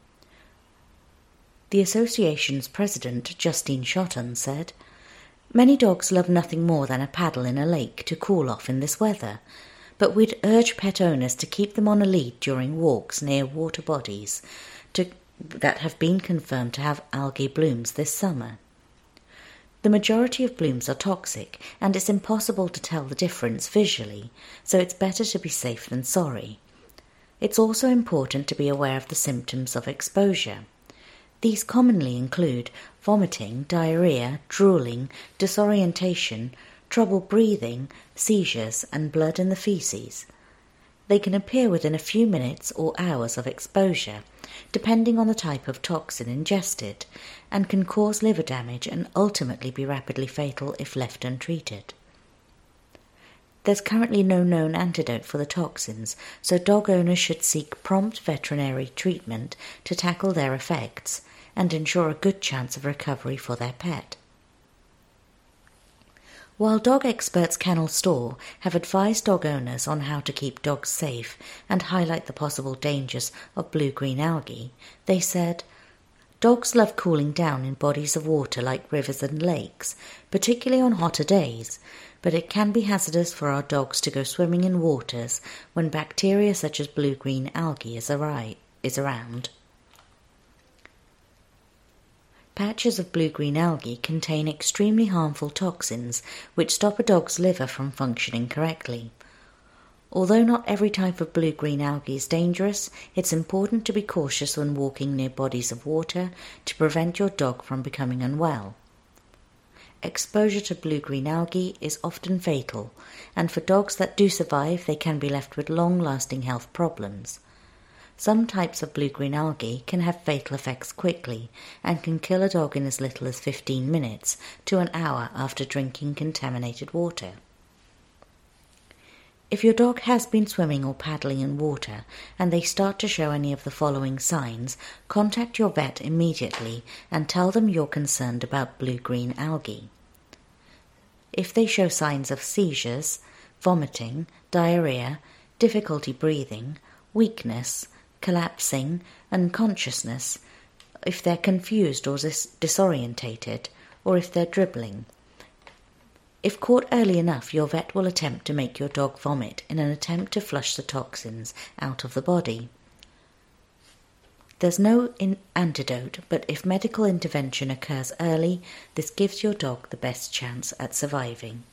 The association's president, Justine Shotton, said, "Many dogs love nothing more than a paddle in a lake to cool off in this weather, but we'd urge pet owners to keep them on a lead during walks near water bodies to, that have been confirmed to have algae blooms this summer. The majority of blooms are toxic, and it's impossible to tell the difference visually, so it's better to be safe than sorry. It's also important to be aware of the symptoms of exposure. These commonly include vomiting, diarrhea, drooling, disorientation, trouble breathing, seizures, and blood in the faeces. They can appear within a few minutes or hours of exposure, depending on the type of toxin ingested, and can cause liver damage and ultimately be rapidly fatal if left untreated. There's currently no known antidote for the toxins, so dog owners should seek prompt veterinary treatment to tackle their effects and ensure a good chance of recovery for their pet. While dog experts Kennel Store have advised dog owners on how to keep dogs safe and highlight the possible dangers of blue-green algae, they said, "Dogs love cooling down in bodies of water like rivers and lakes, particularly on hotter days, but it can be hazardous for our dogs to go swimming in waters when bacteria such as blue-green algae is, ari- is around." Patches of blue-green algae contain extremely harmful toxins which stop a dog's liver from functioning correctly. Although not every type of blue-green algae is dangerous, it's important to be cautious when walking near bodies of water to prevent your dog from becoming unwell. Exposure to blue-green algae is often fatal, and for dogs that do survive, they can be left with long-lasting health problems. Some types of blue-green algae can have fatal effects quickly and can kill a dog in as little as fifteen minutes to an hour after drinking contaminated water. If your dog has been swimming or paddling in water and they start to show any of the following signs, contact your vet immediately and tell them you're concerned about blue-green algae. If they show signs of seizures, vomiting, diarrhea, difficulty breathing, weakness, collapsing, unconsciousness, if they're confused or dis- disorientated, or if they're dribbling. If caught early enough, your vet will attempt to make your dog vomit in an attempt to flush the toxins out of the body. There's no in- antidote, but if medical intervention occurs early, this gives your dog the best chance at surviving.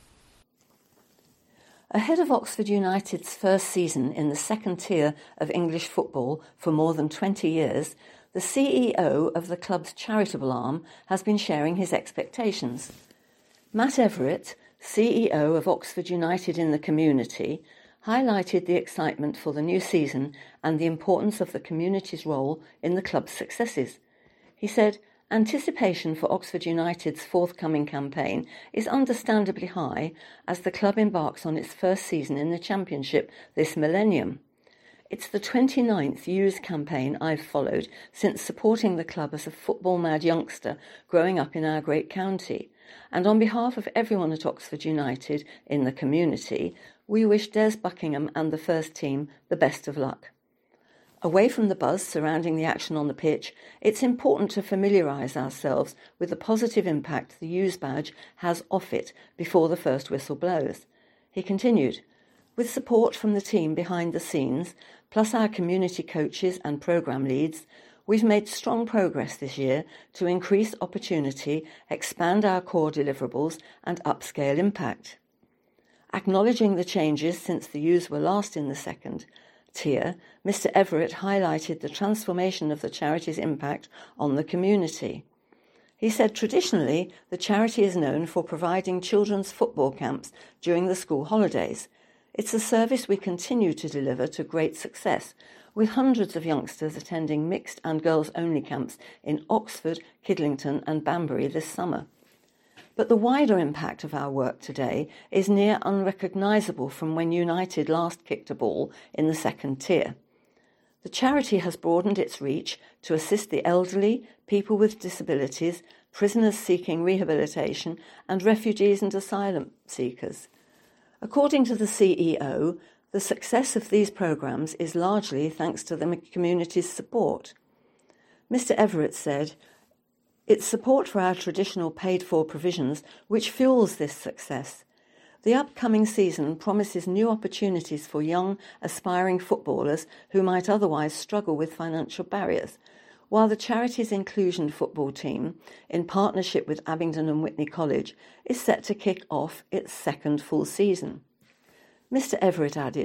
Ahead of Oxford United's first season in the second tier of English football for more than twenty years, the C E O of the club's charitable arm has been sharing his expectations. Matt Everett, C E O of Oxford United in the Community, highlighted the excitement for the new season and the importance of the community's role in the club's successes. He said, "Anticipation for Oxford United's forthcoming campaign is understandably high as the club embarks on its first season in the Championship this millennium. It's the twenty-ninth youth campaign I've followed since supporting the club as a football-mad youngster growing up in our great county. And on behalf of everyone at Oxford United in the community, we wish Des Buckingham and the first team the best of luck." Away from the buzz surrounding the action on the pitch, it's important to familiarise ourselves with the positive impact the Youth badge has off it before the first whistle blows. He continued, "With support from the team behind the scenes, plus our community coaches and programme leads, we've made strong progress this year to increase opportunity, expand our core deliverables and upscale impact." Acknowledging the changes since the Youths were last in the second tier, Mister Everett highlighted the transformation of the charity's impact on the community. He said traditionally the charity is known for providing children's football camps during the school holidays. It's a service we continue to deliver to great success, with hundreds of youngsters attending mixed and girls-only camps in Oxford, Kidlington and Banbury this summer. But the wider impact of our work today is near unrecognisable from when United last kicked a ball in the second tier. The charity has broadened its reach to assist the elderly, people with disabilities, prisoners seeking rehabilitation, and refugees and asylum seekers. According to the C E O, the success of these programmes is largely thanks to the community's support. Mister Everett said, "It's support for our traditional paid-for provisions which fuels this success. The upcoming season promises new opportunities for young, aspiring footballers who might otherwise struggle with financial barriers, while the charity's inclusion football team, in partnership with Abingdon and Witney College, is set to kick off its second full season." Mister Everett added,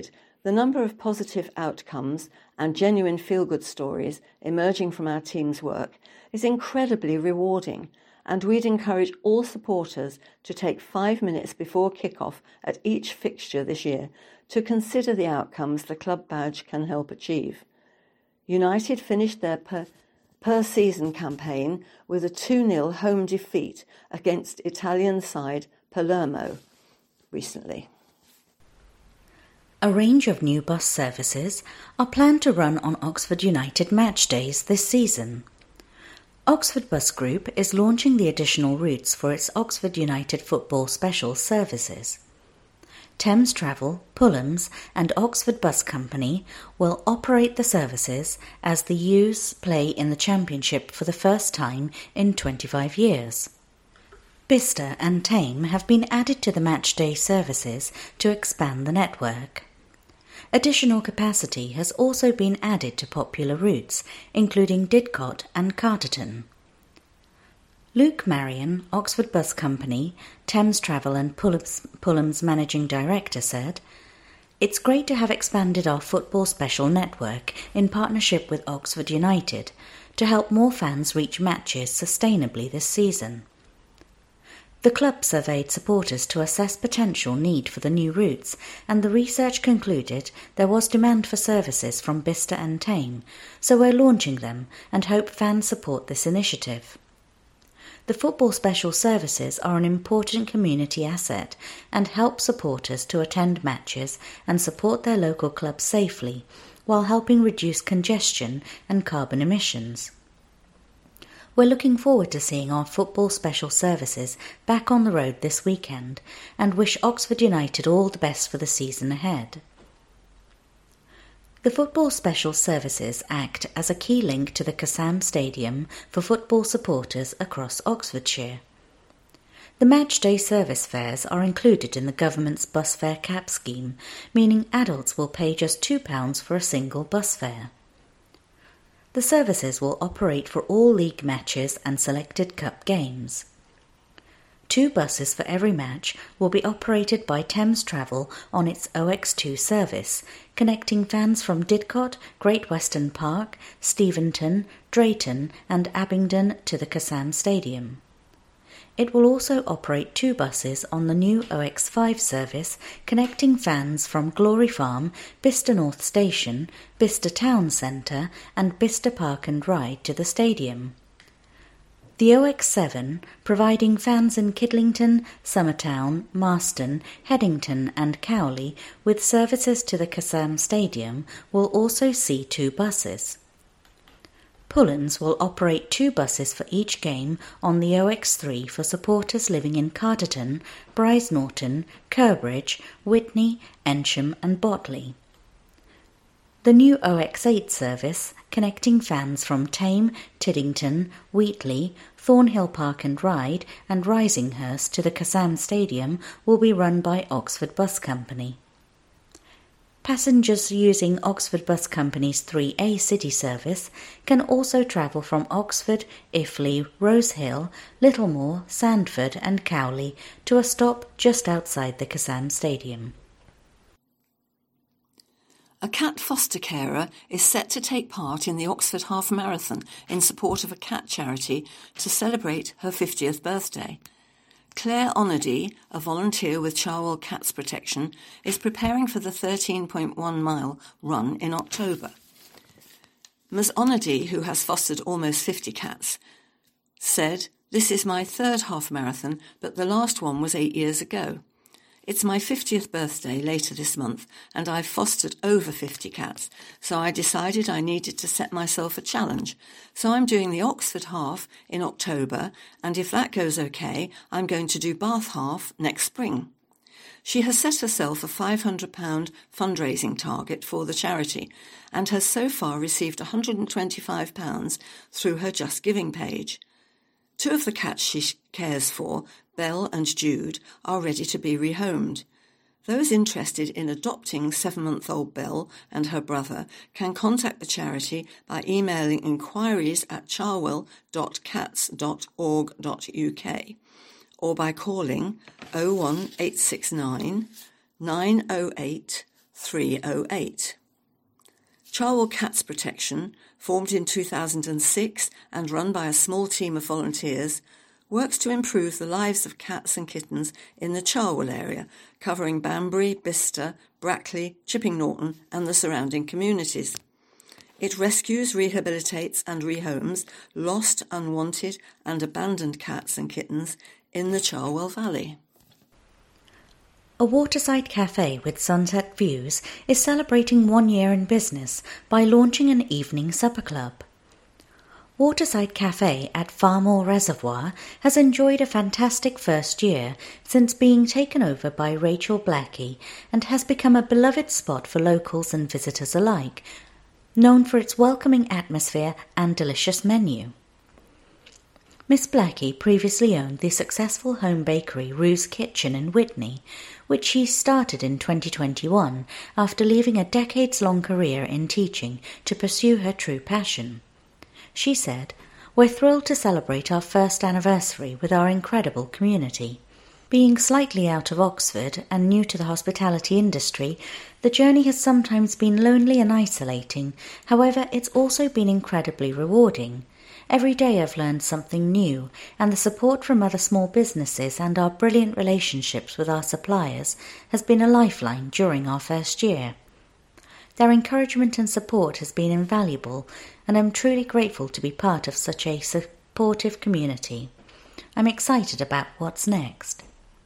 The number of positive outcomes and genuine feel-good stories emerging from our team's work is incredibly rewarding, and we'd encourage all supporters to take five minutes before kick-off at each fixture this year to consider the outcomes the club badge can help achieve. United finished their per, per season campaign with a two nil home defeat against Italian side Palermo recently. A range of new bus services are planned to run on Oxford United match days this season. Oxford Bus Group is launching the additional routes for its Oxford United Football Special services. Thames Travel, Pullams and Oxford Bus Company will operate the services as the U's play in the Championship for the first time in twenty-five years. Bicester and Thame have been added to the matchday services to expand the network. Additional capacity has also been added to popular routes, including Didcot and Carterton. Luke Marion, Oxford Bus Company, Thames Travel and Pullams, Pullams Managing Director said, "It's great to have expanded our football special network in partnership with Oxford United to help more fans reach matches sustainably this season." The club surveyed supporters to assess potential need for the new routes, and the research concluded there was demand for services from Bicester and Thame, so we're launching them and hope fans support this initiative. The football special services are an important community asset and help supporters to attend matches and support their local clubs safely, while helping reduce congestion and carbon emissions. We're looking forward to seeing our football special services back on the road this weekend and wish Oxford United all the best for the season ahead. The football special services act as a key link to the Kassam Stadium for football supporters across Oxfordshire. The matchday service fares are included in the government's bus fare cap scheme, meaning adults will pay just two pounds for a single bus fare. The services will operate for all league matches and selected cup games. Two buses for every match will be operated by Thames Travel on its O X two service, connecting fans from Didcot, Great Western Park, Steventon, Drayton and Abingdon to the Kassam Stadium. It will also operate two buses on the new O X five service, connecting fans from Glory Farm, Bicester North Station, Bicester Town Centre and Bicester Park and Ride to the stadium. The O X seven, providing fans in Kidlington, Summertown, Marston, Headington and Cowley with services to the Kassam Stadium, will also see two buses. Pullens will operate two buses for each game on the O X three for supporters living in Carterton, Brize Norton, Curbridge, Witney, Ensham and Botley. The new O X eight service, connecting fans from Thame, Tiddington, Wheatley, Thornhill Park and Ride and Risinghurst to the Kassam Stadium, will be run by Oxford Bus Company. Passengers using Oxford Bus Company's three A city service can also travel from Oxford, Iffley, Rosehill, Littlemore, Sandford and Cowley to a stop just outside the Kassam Stadium. A cat foster carer is set to take part in the Oxford Half Marathon in support of a cat charity to celebrate her fiftieth birthday. Claire Onady, a volunteer with Charwell Cats Protection, is preparing for the thirteen point one mile run in October. Miz Onady, who has fostered almost fifty cats, said, "This is my third half marathon, but the last one was eight years ago. It's my fiftieth birthday later this month, and I've fostered over fifty cats, so I decided I needed to set myself a challenge. So I'm doing the Oxford half in October, and if that goes okay, I'm going to do Bath half next spring." She has set herself a five hundred pounds fundraising target for the charity, and has so far received one hundred twenty-five pounds through her Just Giving page. Two of the cats she cares for, Belle and Jude, are ready to be rehomed. Those interested in adopting seven-month-old Belle and her brother can contact the charity by emailing inquiries at charwell dot cats dot org dot U K or by calling oh one eight six nine, nine oh eight, three oh eight. Charwell Cats Protection, formed in two thousand six and run by a small team of volunteers, works to improve the lives of cats and kittens in the Charwell area, covering Banbury, Bicester, Brackley, Chipping Norton and the surrounding communities. It rescues, rehabilitates and rehomes lost, unwanted and abandoned cats and kittens in the Charwell Valley. A waterside cafe with sunset views is celebrating one year in business by launching an evening supper club. Waterside Cafe at Farmore Reservoir has enjoyed a fantastic first year since being taken over by Rachel Blackie and has become a beloved spot for locals and visitors alike, known for its welcoming atmosphere and delicious menu. Miss Blackie previously owned the successful home bakery Rue's Kitchen in Witney, which she started in twenty twenty-one after leaving a decades-long career in teaching to pursue her true passion. She said, "We're thrilled to celebrate our first anniversary with our incredible community. Being slightly out of Oxford and new to the hospitality industry, the journey has sometimes been lonely and isolating. However, it's also been incredibly rewarding. Every day I've learned something new, and the support from other small businesses and our brilliant relationships with our suppliers has been a lifeline during our first year. Their encouragement and support has been invaluable, and I'm truly grateful to be part of such a supportive community. I'm excited about what's next."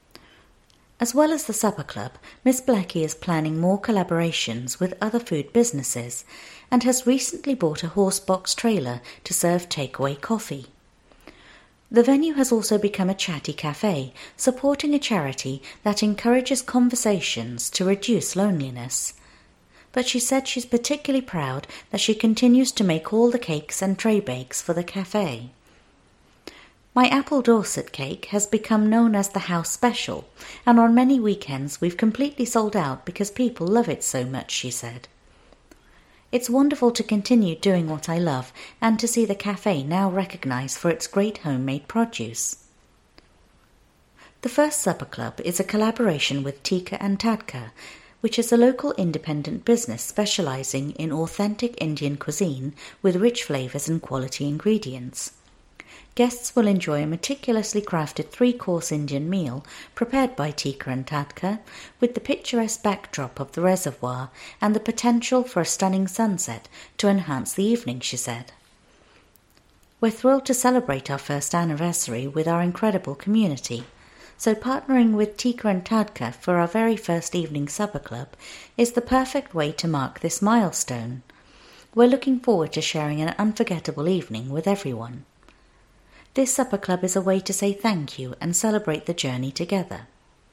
As well as the supper club, Miss Blackie is planning more collaborations with other food businesses and has recently bought a horsebox trailer to serve takeaway coffee. The venue has also become a chatty cafe, supporting a charity that encourages conversations to reduce loneliness. But she said she's particularly proud that she continues to make all the cakes and tray bakes for the cafe. "My apple Dorset cake has become known as the house special, and on many weekends we've completely sold out because people love it so much," she said. "It's wonderful to continue doing what I love and to see the cafe now recognised for its great homemade produce." The first supper club is a collaboration with Tikka and Tadka, which is a local independent business specialising in authentic Indian cuisine with rich flavours and quality ingredients. Guests will enjoy a meticulously crafted three-course Indian meal prepared by Tikka and Tadka, with the picturesque backdrop of the reservoir and the potential for a stunning sunset to enhance the evening, she said. "We're thrilled to celebrate our first anniversary with our incredible community, so partnering with Tikka and Tadka for our very first evening supper club is the perfect way to mark this milestone. We're looking forward to sharing an unforgettable evening with everyone. This supper club is a way to say thank you and celebrate the journey together."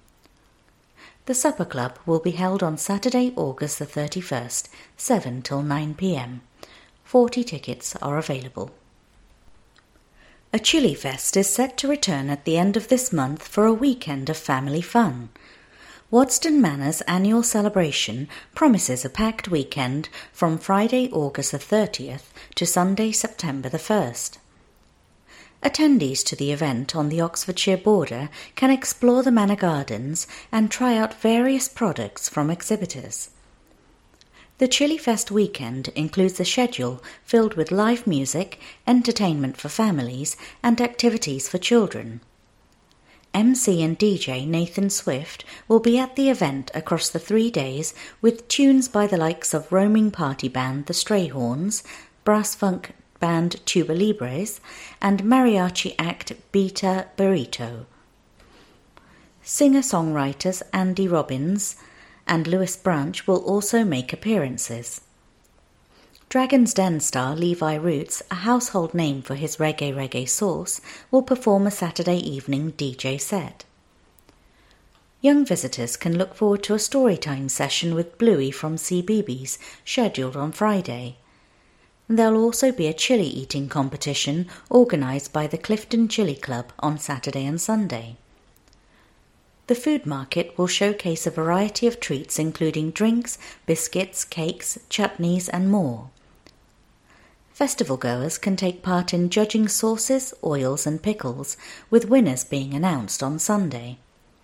The supper club will be held on Saturday, August the thirty-first, seven till nine p.m. Forty tickets are available. A Chili Fest is set to return at the end of this month for a weekend of family fun. Wadston Manor's annual celebration promises a packed weekend from Friday, August the thirtieth to Sunday, September the first. Attendees to the event on the Oxfordshire border can explore the Manor Gardens and try out various products from exhibitors. The Chili Fest weekend includes a schedule filled with live music, entertainment for families, and activities for children. M C and D J Nathan Swift will be at the event across the three days with tunes by the likes of roaming party band The Strayhorns, brass funk band Tuba Libres, and mariachi act Beta Burrito. Singer-songwriters Andy Robbins and Lewis Branch will also make appearances. Dragon's Den star Levi Roots, a household name for his reggae reggae sauce, will perform a Saturday evening D J set. Young visitors can look forward to a storytime session with Bluey from C B B S scheduled on Friday. There'll also be a chili eating competition organised by the Clifton Chili Club on Saturday and Sunday. The food market will showcase a variety of treats including drinks, biscuits, cakes, chutneys and more. Festival goers can take part in judging sauces, oils and pickles, with winners being announced on Sunday.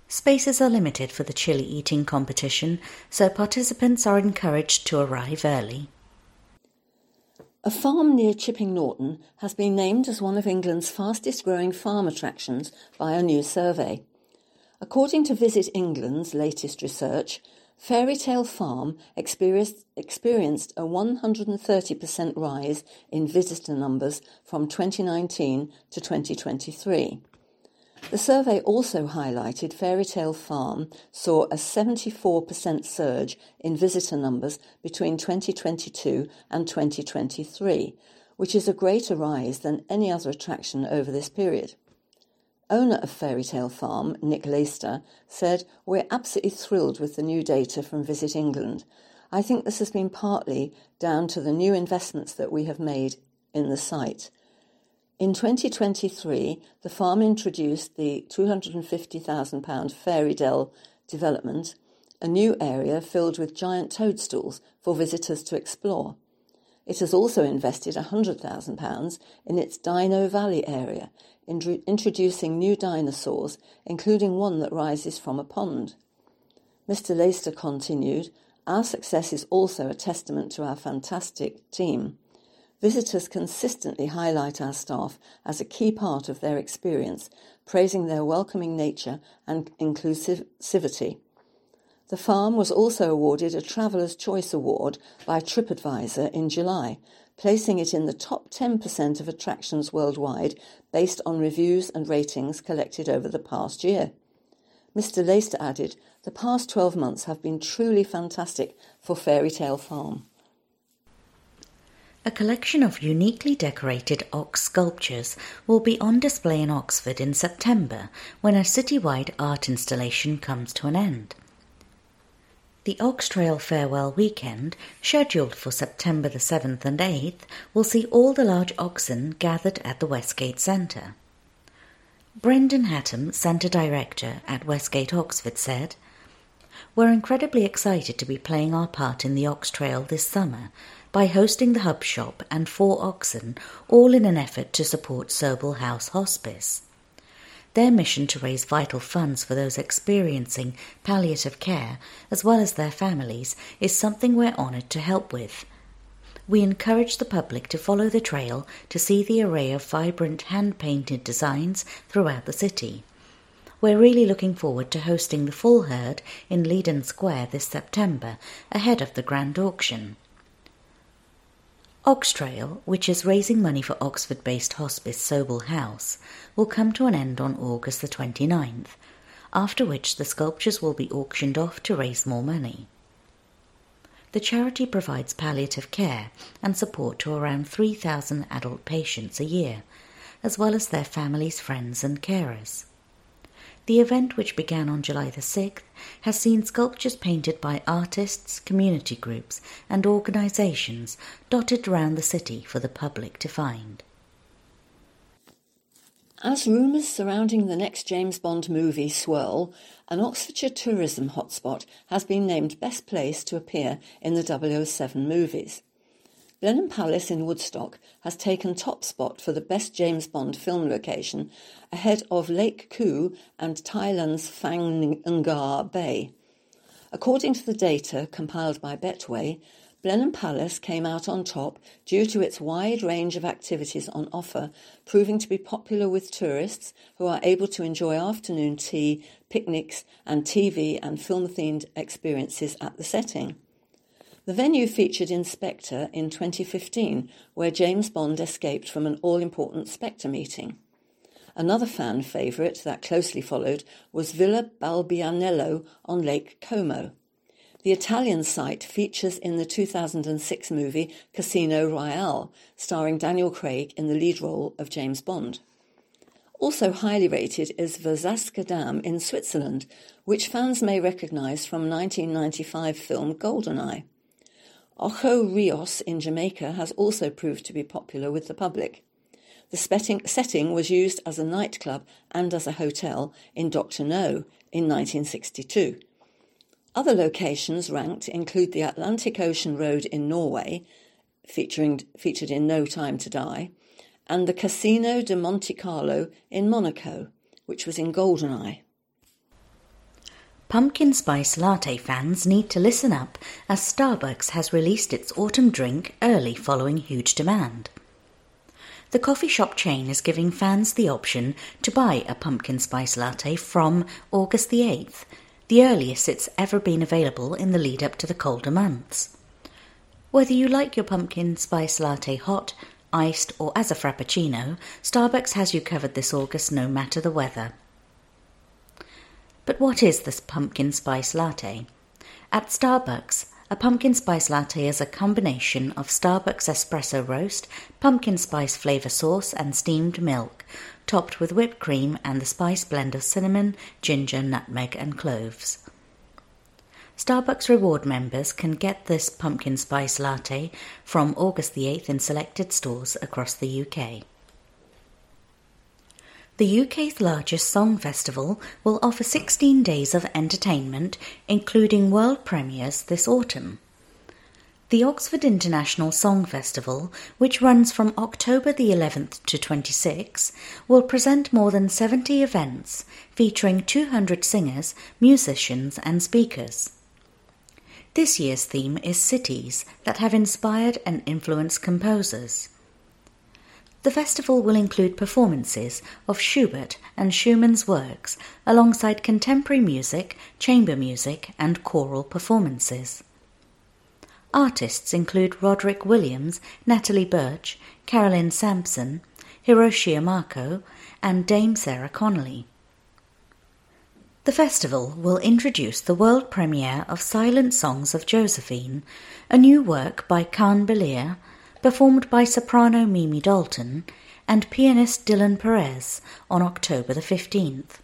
Spaces are limited for the chili eating competition, so participants are encouraged to arrive early. A farm near Chipping Norton has been named as one of England's fastest growing farm attractions by a new survey. According to Visit England's latest research, Fairytale Farm experienced, experienced a one hundred thirty percent rise in visitor numbers from twenty nineteen to twenty twenty-three. The survey also highlighted Fairytale Farm saw a seventy-four percent surge in visitor numbers between twenty twenty-two and twenty twenty-three, which is a greater rise than any other attraction over this period. Owner of Fairytale Farm, Nick Leister, said, "We're absolutely thrilled with the new data from Visit England. I think this has been partly down to the new investments that we have made in the site." In twenty twenty-three, the farm introduced the two hundred fifty thousand pounds Fairydell development, a new area filled with giant toadstools for visitors to explore. It has also invested one hundred thousand pounds in its Dino Valley area, in- introducing new dinosaurs, including one that rises from a pond. Mister Leister continued, "Our success is also a testament to our fantastic team. Visitors consistently highlight our staff as a key part of their experience, praising their welcoming nature and inclusivity." The farm was also awarded a Traveller's Choice Award by TripAdvisor in July, placing it in the top ten percent of attractions worldwide based on reviews and ratings collected over the past year. Mister Leister added, "The past twelve months have been truly fantastic for Fairytale Farm." A collection of uniquely decorated ox sculptures will be on display in Oxford in September when a citywide art installation comes to an end. The Ox Trail Farewell Weekend, scheduled for September the seventh and eighth, will see all the large oxen gathered at the Westgate Centre. Brendan Hatton, Centre Director at Westgate Oxford, said, "We're incredibly excited to be playing our part in the Ox Trail this summer by hosting the Hub Shop and four oxen, all in an effort to support Sobel House Hospice. Their mission to raise vital funds for those experiencing palliative care, as well as their families, is something we're honoured to help with. We encourage the public to follow the trail to see the array of vibrant hand-painted designs throughout the city. We're really looking forward to hosting the full herd in Leiden Square this September, ahead of the grand auction." Ox Trail, which is raising money for Oxford-based hospice Sobel House, will come to an end on August the twenty-ninth, after which the sculptures will be auctioned off to raise more money. The charity provides palliative care and support to around three thousand adult patients a year, as well as their families, friends and carers. The event, which began on July the sixth, has seen sculptures painted by artists, community groups and organisations dotted around the city for the public to find. As rumours surrounding the next James Bond movie swirl, an Oxfordshire tourism hotspot has been named best place to appear in the double oh seven movies. Blenheim Palace in Woodstock has taken top spot for the best James Bond film location, ahead of Lake Koo and Thailand's Phang Nga Bay. According to the data compiled by Betway, Blenheim Palace came out on top due to its wide range of activities on offer, proving to be popular with tourists who are able to enjoy afternoon tea, picnics and T V and film-themed experiences at the setting. The venue featured Inspector in twenty fifteen, where James Bond escaped from an all-important Spectre meeting. Another fan favourite that closely followed was Villa Balbianello on Lake Como. The Italian site features in the two thousand six movie Casino Royale, starring Daniel Craig in the lead role of James Bond. Also highly rated is Versasca Dam in Switzerland, which fans may recognise from nineteen ninety-five film GoldenEye. Ocho Rios in Jamaica has also proved to be popular with the public. The setting was used as a nightclub and as a hotel in Doctor No in nineteen sixty-two. Other locations ranked include the Atlantic Ocean Road in Norway, featuring, featured in No Time to Die, and the Casino de Monte Carlo in Monaco, which was in GoldenEye. Pumpkin spice latte fans need to listen up as Starbucks has released its autumn drink early following huge demand. The coffee shop chain is giving fans the option to buy a pumpkin spice latte from August the eighth, the earliest it's ever been available in the lead up to the colder months. Whether you like your pumpkin spice latte hot, iced or as a frappuccino, Starbucks has you covered this August no matter the weather. But what is this pumpkin spice latte? At Starbucks, a pumpkin spice latte is a combination of Starbucks espresso roast, pumpkin spice flavour sauce and steamed milk, topped with whipped cream and the spice blend of cinnamon, ginger, nutmeg and cloves. Starbucks Reward members can get this pumpkin spice latte from August the eighth in selected stores across the U K. The U K's largest song festival will offer sixteen days of entertainment, including world premieres this autumn. The Oxford International Song Festival, which runs from October the eleventh to twenty-sixth, will present more than seventy events featuring two hundred singers, musicians and speakers. This year's theme is cities that have inspired and influenced composers. The festival will include performances of Schubert and Schumann's works alongside contemporary music, chamber music and choral performances. Artists include Roderick Williams, Natalie Birch, Carolyn Sampson, Hiroshi Amako and Dame Sarah Connolly. The festival will introduce the world premiere of Silent Songs of Josephine, a new work by Khan Belir, performed by soprano Mimi Dalton and pianist Dylan Perez on October the fifteenth.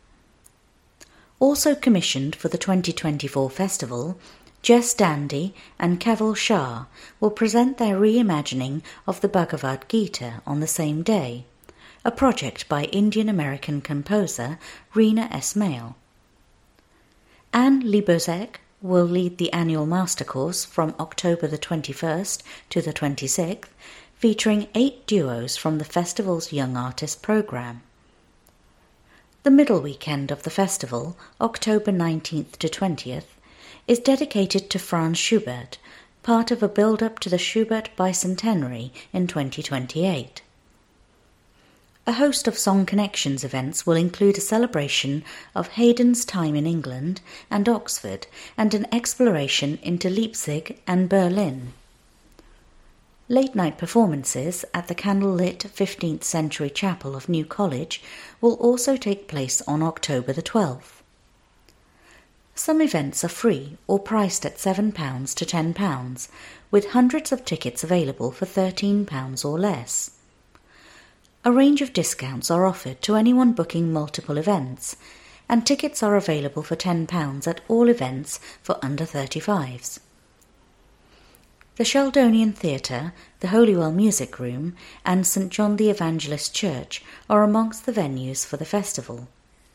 Also commissioned for the twenty twenty-four festival, Jess Dandy and Kaval Shah will present their reimagining of the Bhagavad Gita on the same day, a project by Indian-American composer Rina Esmail. Anne Libozek will lead the annual master course from October the twenty-first to the twenty-sixth, featuring eight duos from the festival's Young Artist programme. The middle weekend of the festival, October nineteenth to twentieth, is dedicated to Franz Schubert, part of a build-up to the Schubert Bicentenary in twenty twenty-eight. A host of Song Connections events will include a celebration of Haydn's time in England and Oxford and an exploration into Leipzig and Berlin. Late-night performances at the candlelit fifteenth century chapel of New College will also take place on October the twelfth. Some events are free or priced at seven pounds to ten pounds, with hundreds of tickets available for thirteen pounds or less. A range of discounts are offered to anyone booking multiple events, and tickets are available for ten pounds at all events for under thirty-fives. The Sheldonian Theatre, the Holywell Music Room and St John the Evangelist Church are amongst the venues for the festival.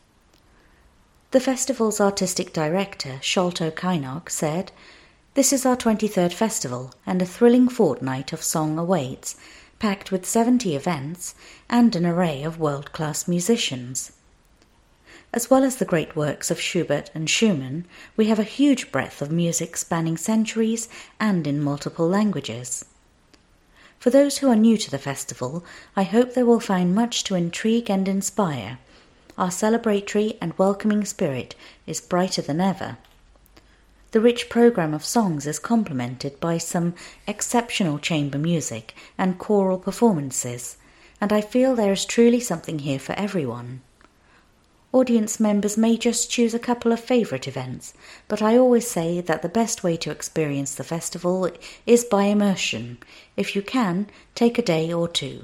The festival's artistic director, Sholto Kynock, said, "This is our twenty-third festival and a thrilling fortnight of song awaits, packed with seventy events and an array of world-class musicians. As well as the great works of Schubert and Schumann, we have a huge breadth of music spanning centuries and in multiple languages. For those who are new to the festival, I hope they will find much to intrigue and inspire. Our celebratory and welcoming spirit is brighter than ever. The rich programme of songs is complemented by some exceptional chamber music and choral performances, and I feel there is truly something here for everyone. Audience members may just choose a couple of favourite events, but I always say that the best way to experience the festival is by immersion. If you can, take a day or two."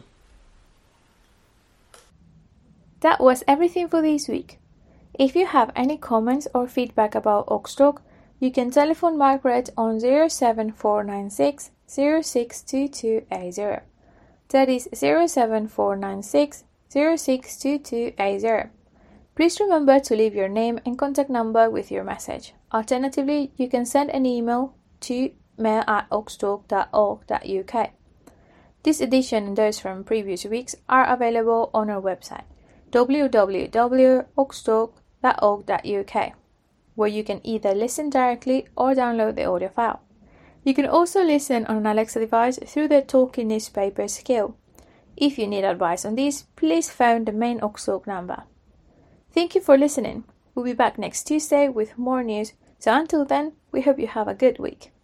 That was everything for this week. If you have any comments or feedback about Oxtalk, you can telephone Margaret on zero seven four nine six zero six two two eight zero. That is zero seven four nine six zero six two two eight zero. Please remember to leave your name and contact number with your message. Alternatively, you can send an email to mail at oxtalk dot org dot U K. This edition and those from previous weeks are available on our website, w w w dot oxtalk dot org dot U K. where you can either listen directly or download the audio file. You can also listen on an Alexa device through the Talking Newspaper skill. If you need advice on this, please phone the main Oxtalk number. Thank you for listening. We'll be back next Tuesday with more news, so until then, we hope you have a good week.